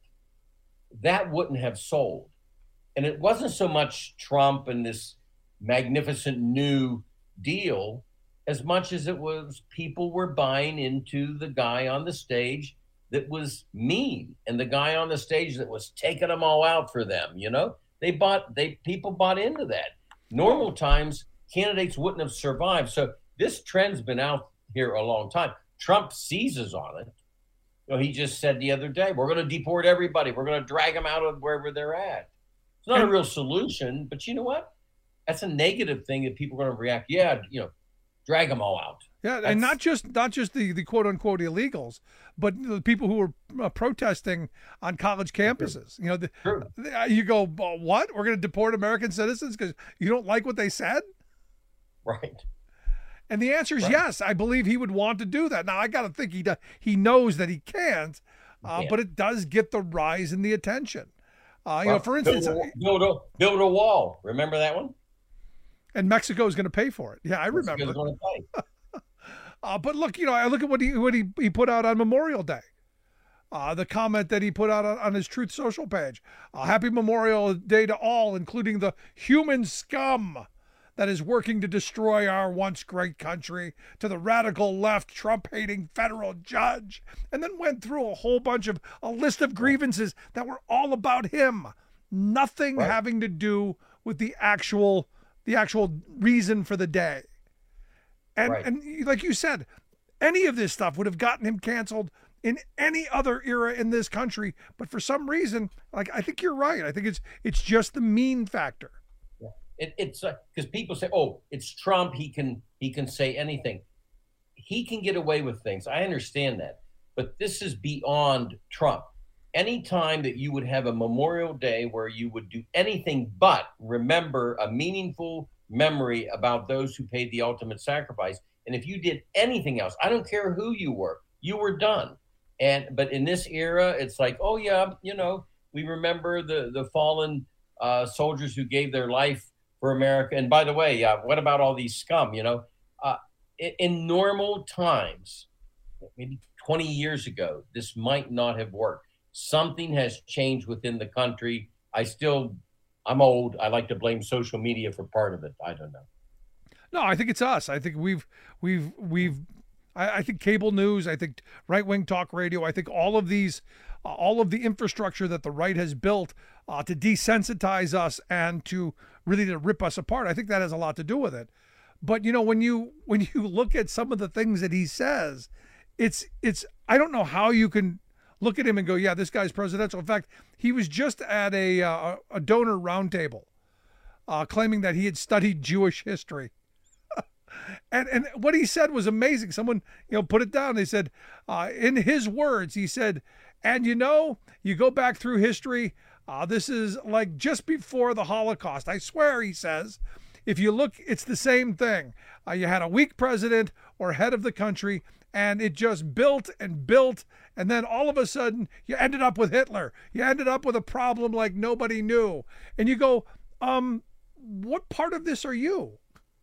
that wouldn't have sold. And it wasn't so much Trump and this magnificent new deal as much as it was people were buying into the guy on the stage that was mean and the guy on the stage that was taking them all out for them. You know, they bought, they people bought into that. Normal times, candidates wouldn't have survived. So this trend's been out here a long time. Trump seizes on it. You know, he just said the other day, we're going to deport everybody. We're going to drag them out of wherever they're at. It's not a real solution, but you know what? That's a negative thing that people are going to react. Yeah, you know, drag them all out. Yeah, That's, and not just not just the, the quote unquote illegals, but the people who were uh, protesting on college campuses. You know, the, the, you go, uh, what? We're going to deport American citizens because you don't like what they said? Right. And the answer is right. yes. I believe he would want to do that. Now I got to think he does, he knows that he can't, uh, yeah. but it does get the rise in the attention. Uh, you well, know, for instance, build a, build a build a wall. Remember that one? And Mexico is going to pay for it. Yeah, I remember. Mexico's going to pay. uh, but look, you know, I look at what he what he, he put out on Memorial Day. Uh, the comment that he put out on, on his Truth Social page. Uh, Happy Memorial Day to all, including the human scum that is working to destroy our once great country, to the radical left Trump-hating federal judge, and then went through a whole bunch of a list of grievances that were all about him. Nothing right. having to do with the actual the actual reason for the day. And right. and like you said, any of this stuff would have gotten him canceled in any other era in this country, but for some reason, like I think you're right. I think it's it's just the mean factor. Yeah. It, it's because uh, people say, "Oh, it's Trump. He can he can say anything. He can get away with things." I understand that, but this is beyond Trump. Any time that you would have a Memorial Day where you would do anything but remember a meaningful memory about those who paid the ultimate sacrifice, and if you did anything else, I don't care who you were, you were done. And but in this era, it's like, oh yeah, you know, we remember the the fallen uh, soldiers who gave their life for America. And by the way, uh, what about all these scum? You know, uh, in, in normal times, maybe twenty years ago, this might not have worked. Something has changed within the country. I still, I'm old. I like to blame social media for part of it. I don't know. No, I think it's us. I think we've we've we've I, I think cable news, I think right-wing talk radio, I think all of these, uh, all of the infrastructure that the right has built uh, to desensitize us and to really to rip us apart, I think that has a lot to do with it. But, you know, when you when you look at some of the things that he says, it's it's I don't know how you can look at him and go, yeah, this guy's presidential. In fact, he was just at a uh, a donor roundtable uh, claiming that he had studied Jewish history. and and what he said was amazing. Someone, you know, put it down. They said, uh, in his words, he said, and, you know, you go back through history, uh, this is like just before the Holocaust. I swear, he says, if you look, it's the same thing. Uh, you had a weak president or head of the country, and it just built and built. And then all of a sudden, you ended up with Hitler. You ended up with a problem like nobody knew. And you go, um, what part of this are you?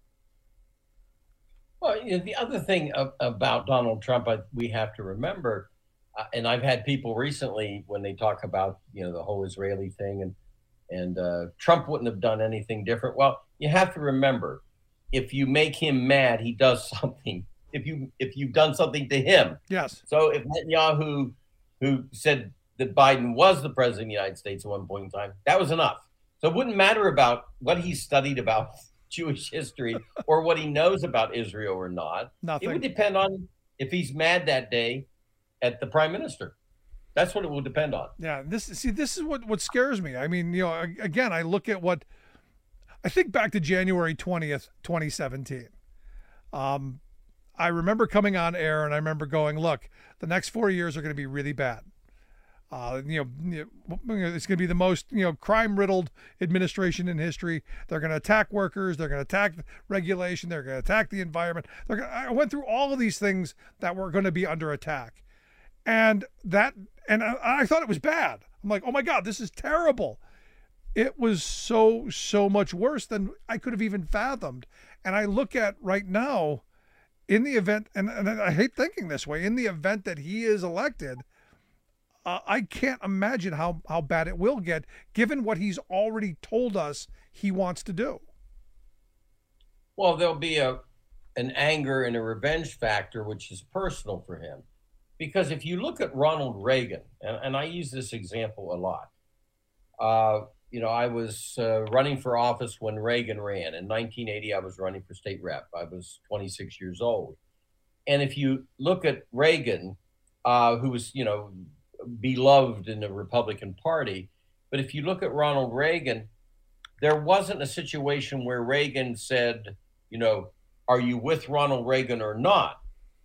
Well, you know, the other thing of, about Donald Trump, I, we have to remember, uh, and I've had people recently when they talk about, you know, the whole Israeli thing and and uh, Trump wouldn't have done anything different. Well, you have to remember, if you make him mad, he does something. If you if you've done something to him, yes. So if Netanyahu, who said that Biden was the president of the United States at one point in time, that was enough. So it wouldn't matter about what he studied about Jewish history or what he knows about Israel or not. Nothing. It would depend on if he's mad that day at the prime minister. That's what it will depend on. Yeah, this see, this is what, what scares me. I mean, you know, again, I look at what I think back to January twentieth, twenty seventeen. Um, I remember coming on air and I remember going, look, the next four years are going to be really bad. Uh, you know, it's going to be the most, you know, crime-riddled administration in history. They're going to attack workers. They're going to attack regulation. They're going to attack the environment. They're going to, I went through all of these things that were going to be under attack. And that, and I, I thought it was bad. I'm like, oh my God, this is terrible. It was so, so much worse than I could have even fathomed. And I look at right now, in the event, and, and I hate thinking this way, in the event that he is elected, uh, I can't imagine how, how bad it will get, given what he's already told us he wants to do. Well, there'll be a an anger and a revenge factor, which is personal for him. Because if you look at Ronald Reagan, and, and I use this example a lot, uh, you know, I was uh, running for office when Reagan ran. In nineteen eighty, I was running for state rep. I was twenty-six years old. And if you look at Reagan, uh, who was, you know, beloved in the Republican Party, but if you look at Ronald Reagan, there wasn't a situation where Reagan said, you know, are you with Ronald Reagan or not?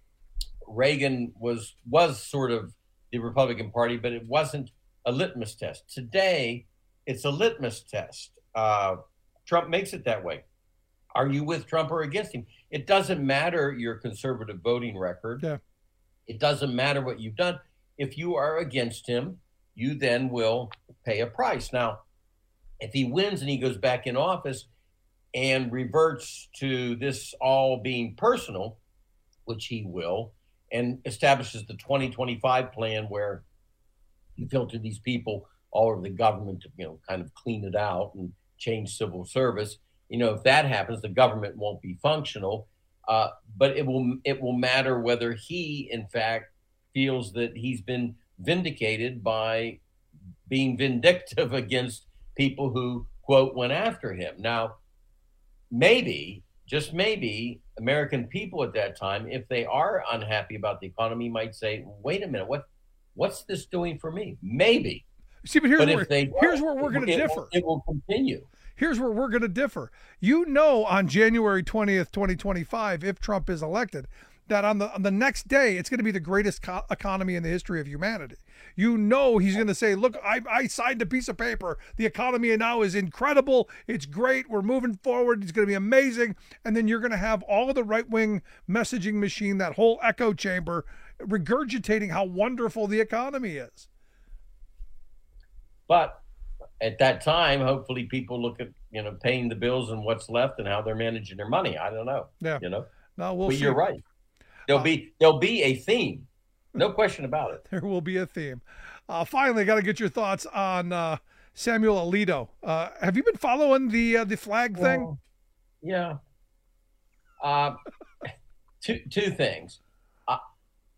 Reagan was was sort of the Republican Party, but it wasn't a litmus test. Today, it's a litmus test. Uh, Trump makes it that way. Are you with Trump or against him? It doesn't matter your conservative voting record. Yeah. It doesn't matter what you've done. If you are against him, you then will pay a price. Now, if he wins and he goes back in office and reverts to this all being personal, which he will, and establishes the twenty twenty-five plan where you filter these people all over the government to, you know, kind of clean it out and change civil service. You know, if that happens, the government won't be functional, uh, but it will it will matter whether he, in fact, feels that he's been vindicated by being vindictive against people who, quote, went after him. Now, maybe, just maybe, American people at that time, if they are unhappy about the economy, might say, wait a minute, what what's this doing for me? Maybe. See, but here's, but where, if they here's where we're going to differ. It will continue. Here's where we're going to differ. You know, on January twentieth, twenty twenty-five, if Trump is elected, that on the on the next day, it's going to be the greatest co- economy in the history of humanity. You know he's going to say, look, I, I signed a piece of paper. The economy now is incredible. It's great. We're moving forward. It's going to be amazing. And then you're going to have all of the right-wing messaging machine, that whole echo chamber, regurgitating how wonderful the economy is. But at that time, hopefully people look at, you know, paying the bills and what's left and how they're managing their money. I don't know. Yeah. You know, no, we'll but see. You're right. There'll uh, be there'll be a theme. No question about it. There will be a theme. Uh, finally, I got to get your thoughts on uh, Samuel Alito. Uh, have you been following the uh, the flag thing? Well, yeah. Uh, two two things.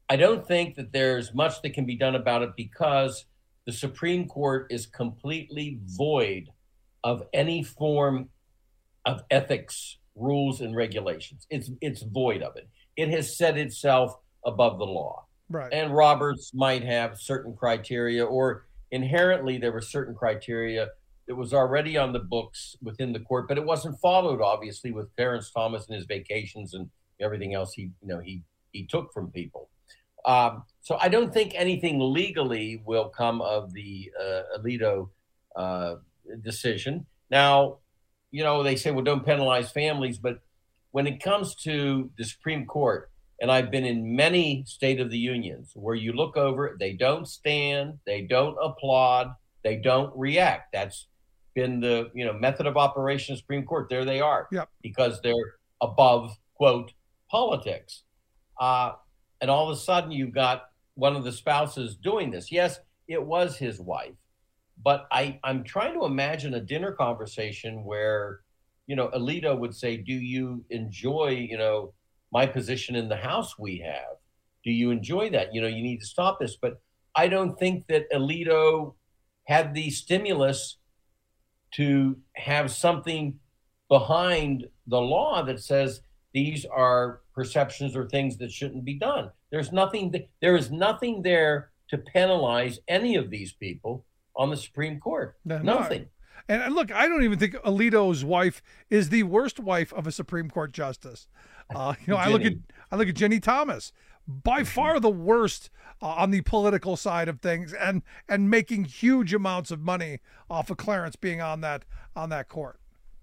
I don't think that there's much that can be done about it because the Supreme Court is completely void of any form of ethics, rules, and regulations. It's it's void of it. It has set itself above the law. Right. And Roberts might have certain criteria, or inherently there were certain criteria that was already on the books within the court, but it wasn't followed, obviously, with Clarence Thomas and his vacations and everything else he you know he he took from people. Um, so I don't think anything legally will come of the uh, Alito uh, decision. Now, you know, they say, well, don't penalize families. But when it comes to the Supreme Court, and I've been in many State of the Unions where you look over it, they don't stand, they don't applaud, they don't react. That's been the, you know, method of operation of the Supreme Court. There they are. Yep. Because they're above, quote, politics. Uh, And all of a sudden, you've got one of the spouses doing this. Yes, it was his wife. But I, I'm trying to imagine a dinner conversation where, you know, Alito would say, do you enjoy, you know, my position in the House we have? Do you enjoy that? You know, you need to stop this. But I don't think that Alito had the stimulus to have something behind the law that says these are perceptions or things that shouldn't be done. There's nothing, th- there is nothing there to penalize any of these people on the Supreme Court. No, no. Nothing. And and look, I don't even think Alito's wife is the worst wife of a Supreme Court justice. Uh, you know, I look at I look at Jenny Thomas, by far the worst uh, on the political side of things, and and making huge amounts of money off of Clarence being on that on that court.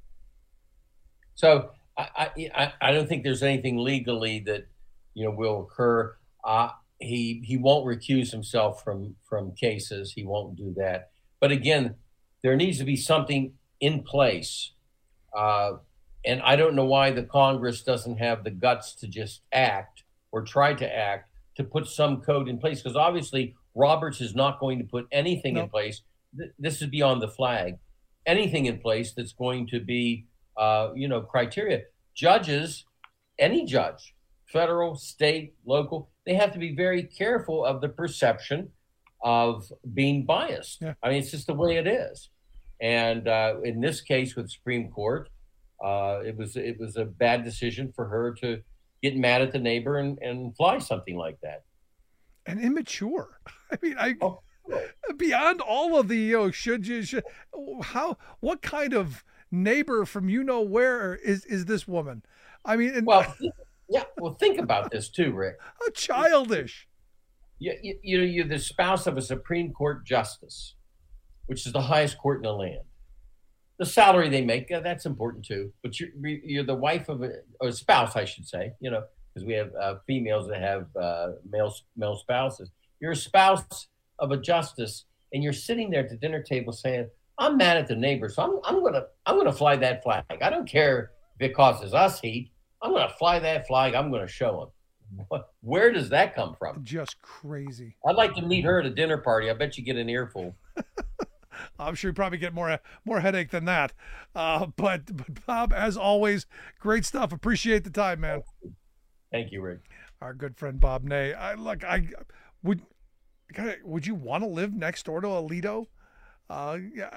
So I I, I don't think there's anything legally that, you know, will occur. Uh, he he won't recuse himself from from cases. He won't do that. But again, there needs to be something in place. Uh, and I don't know why the Congress doesn't have the guts to just act or try to act to put some code in place. Because obviously Roberts is not going to put anything nope. in place. Th- this is beyond the flag. Anything in place that's going to be, uh, you know, criteria. Judges, any judge, federal, state, local, they have to be very careful of the perception of being biased. Yeah. I mean, it's just the way it is. And uh, in this case with Supreme Court, uh, it was it was a bad decision for her to get mad at the neighbor and, and fly something like that. And immature. I mean, I oh. beyond all of the, you know, should you, should, how, what kind of neighbor from you know where is, is this woman? I mean, and, well, yeah, well, think about this too, Rick. How childish. You, you, you know, you're the spouse of a Supreme Court justice, which is the highest court in the land. The salary they make, uh, that's important too. But you're, you're the wife of a, or a spouse, I should say, you know, because we have uh, females that have uh, male, male spouses. You're a spouse of a justice, and you're sitting there at the dinner table saying, I'm mad at the neighbor, so I'm, I'm going to I'm gonna fly that flag. I don't care if it causes us heat. I'm going to fly that flag. I'm going to show him. What, where does that come from? Just crazy. I'd like to meet her at a dinner party. I bet you get an earful. I'm sure you probably get more more headache than that. Uh, but, but Bob, as always, great stuff. Appreciate the time, man. Thank you, Rick. Our good friend Bob Ney. I look. I would. Would you want to live next door to Alito? Uh, yeah.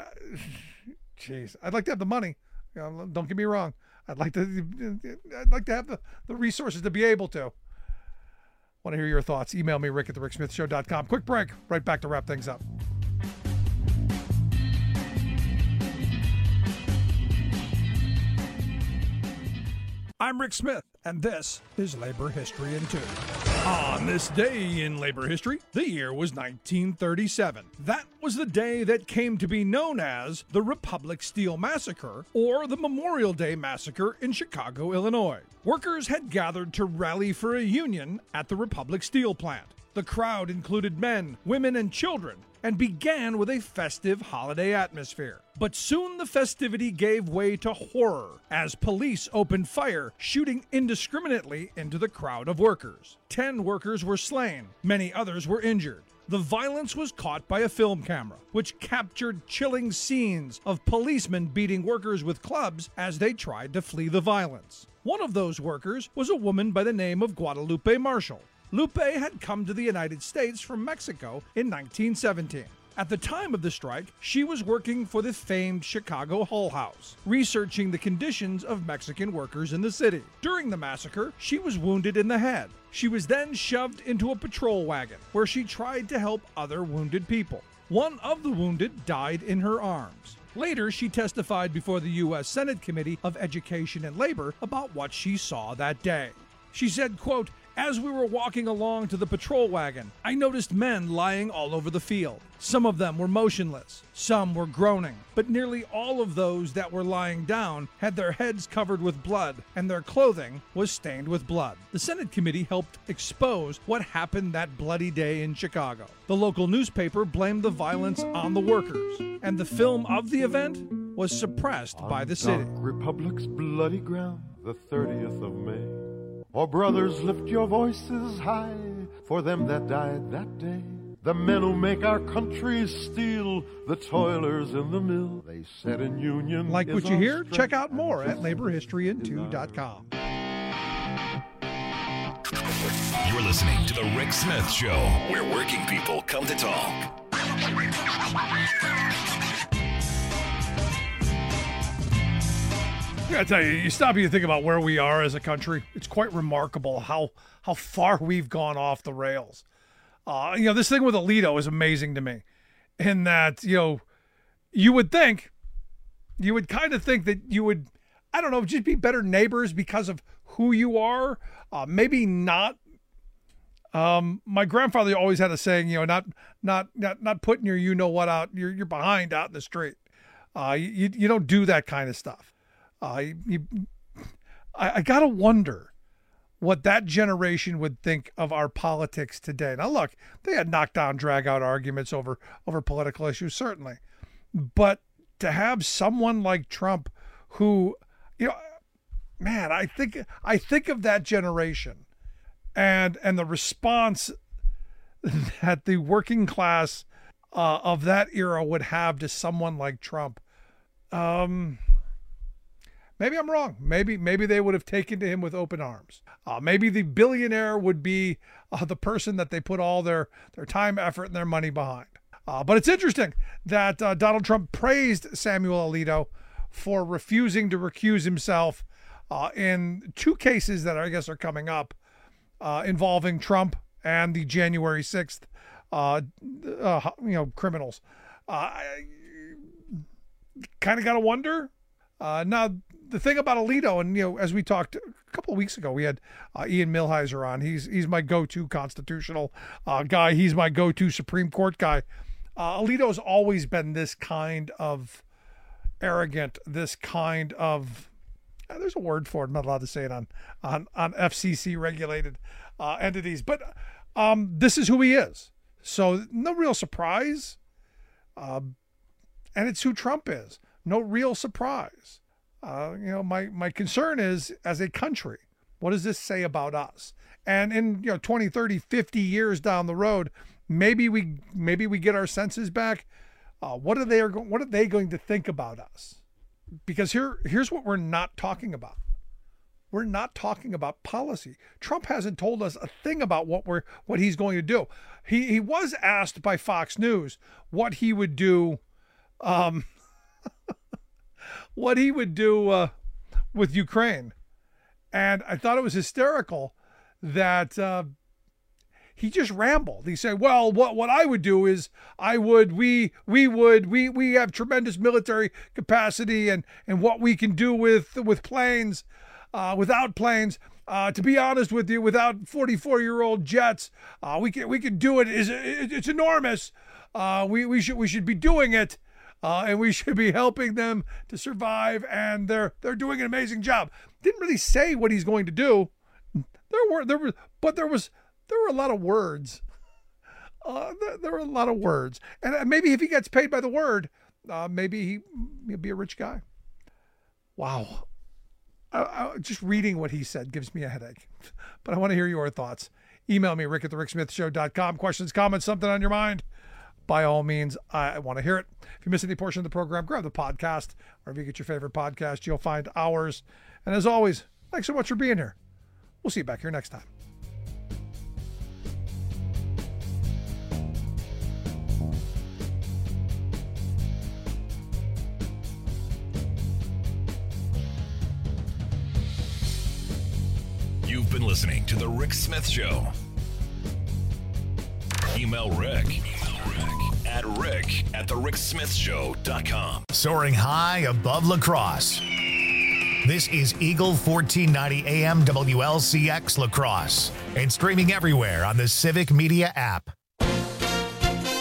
Jeez, I'd like to have the money. You know, don't get me wrong. I'd like to. I'd like to have the, the resources to be able to. Want to hear your thoughts? Email me, Rick at the Rick Smith Show dot com. Quick break. Right back to wrap things up. I'm Rick Smith, and this is Labor History in Two. On this day in labor history, the year was nineteen thirty-seven. That was the day that came to be known as the Republic Steel Massacre, or the Memorial Day Massacre in Chicago, Illinois. Workers had gathered to rally for a union at the Republic Steel plant. The crowd included men, women, and children, and began with a festive holiday atmosphere. But soon the festivity gave way to horror as police opened fire, shooting indiscriminately into the crowd of workers. Ten workers were slain, many others were injured. The violence was caught by a film camera, which captured chilling scenes of policemen beating workers with clubs as they tried to flee the violence. One of those workers was a woman by the name of Guadalupe Marshall. Lupe had come to the United States from Mexico in nineteen seventeen. At the time of the strike, she was working for the famed Chicago Hull House, researching the conditions of Mexican workers in the city. During the massacre, she was wounded in the head. She was then shoved into a patrol wagon, where she tried to help other wounded people. One of the wounded died in her arms. Later, she testified before the U S Senate Committee of Education and Labor about what she saw that day. She said, quote, "As we were walking along to the patrol wagon, I noticed men lying all over the field. Some of them were motionless, some were groaning, but nearly all of those that were lying down had their heads covered with blood, and their clothing was stained with blood." The Senate committee helped expose what happened that bloody day in Chicago. The local newspaper blamed the violence on the workers, and the film of the event was suppressed by the city. Dark Republic's bloody ground, the thirtieth of May. Oh, brothers, lift your voices high for them that died that day. The men who make our country steel, the toilers in the mill. They said in union. Like what you hear? Check out more at labor history in two dot com. You're listening to The Rick Smith Show, where working people come to talk. I gotta tell you, you stop and you think about where we are as a country. It's quite remarkable how how far we've gone off the rails. Uh, you know, this thing with Alito is amazing to me, in that, you know, you would think, you would kind of think that you would, I don't know, just be better neighbors because of who you are. Uh, maybe not. Um, my grandfather always had a saying, you know, not not not not putting your you know what out, your your behind out in the street. Uh, you you don't do that kind of stuff. Uh, you, I, I gotta wonder what that generation would think of our politics today. Now, look, they had knockdown, drag-out arguments over over political issues, certainly, but to have someone like Trump, who, you know, man, I think I think of that generation, and and the response that the working class uh, of that era would have to someone like Trump. Um. Maybe I'm wrong. Maybe maybe they would have taken to him with open arms. Uh, maybe the billionaire would be uh, the person that they put all their, their time, effort, and their money behind. Uh, but it's interesting that uh, Donald Trump praised Samuel Alito for refusing to recuse himself uh, in two cases that I guess are coming up uh, involving Trump and the January sixth uh, uh, you know, criminals. Uh, kind of got to wonder. Uh, now, the thing about Alito, and, you know, as we talked a couple of weeks ago, we had uh, Ian Millhiser on. He's he's my go-to constitutional uh, guy. He's my go-to Supreme Court guy. Uh, Alito's always been this kind of arrogant, this kind of, uh, there's a word for it. I'm not allowed to say it on on, on F C C regulated uh, entities, but um, this is who he is. So no real surprise. Uh, and it's who Trump is. No real surprise. Uh, you know, my, my concern is, as a country, what does this say about us? And in, you know, twenty, thirty, fifty years down the road, maybe we maybe we get our senses back. Uh, what are they are what are they going to think about us? Because here here's what we're not talking about. We're not talking about policy. Trump hasn't told us a thing about what we're what he's going to do. He he was asked by Fox News what he would do. Um, what he would do uh, with Ukraine. And I thought it was hysterical that uh, he just rambled. He said, well, what, what I would do is I would, we, we would, we, we have tremendous military capacity and, and what we can do with, with planes, uh, without planes. Uh, to be honest with you, without forty-four year old jets, uh, we can, we can do it. It's, it's enormous. Uh, we, we should, we should be doing it. Uh, and we should be helping them to survive, and they're they're doing an amazing job. Didn't really say what he's going to do. There were there were, but there was there were a lot of words. Uh, there, there were a lot of words, and maybe if he gets paid by the word, uh, maybe he, he'll be a rich guy. Wow, I, I, just reading what he said gives me a headache. But I want to hear your thoughts. Email me, Rick at the Rick Smith Show dot com. Questions, comments, something on your mind. By all means, I want to hear it. If you miss any portion of the program, grab the podcast. Wherever you get your favorite podcast, you'll find ours. And as always, thanks so much for being here. We'll see you back here next time. You've been listening to The Rick Smith Show. Email Rick, Email Rick at rick at the rick smith show dot com. Soaring high above La Crosse. This is Eagle fourteen ninety A M W L C X La Crosse and streaming everywhere on the Civic Media app.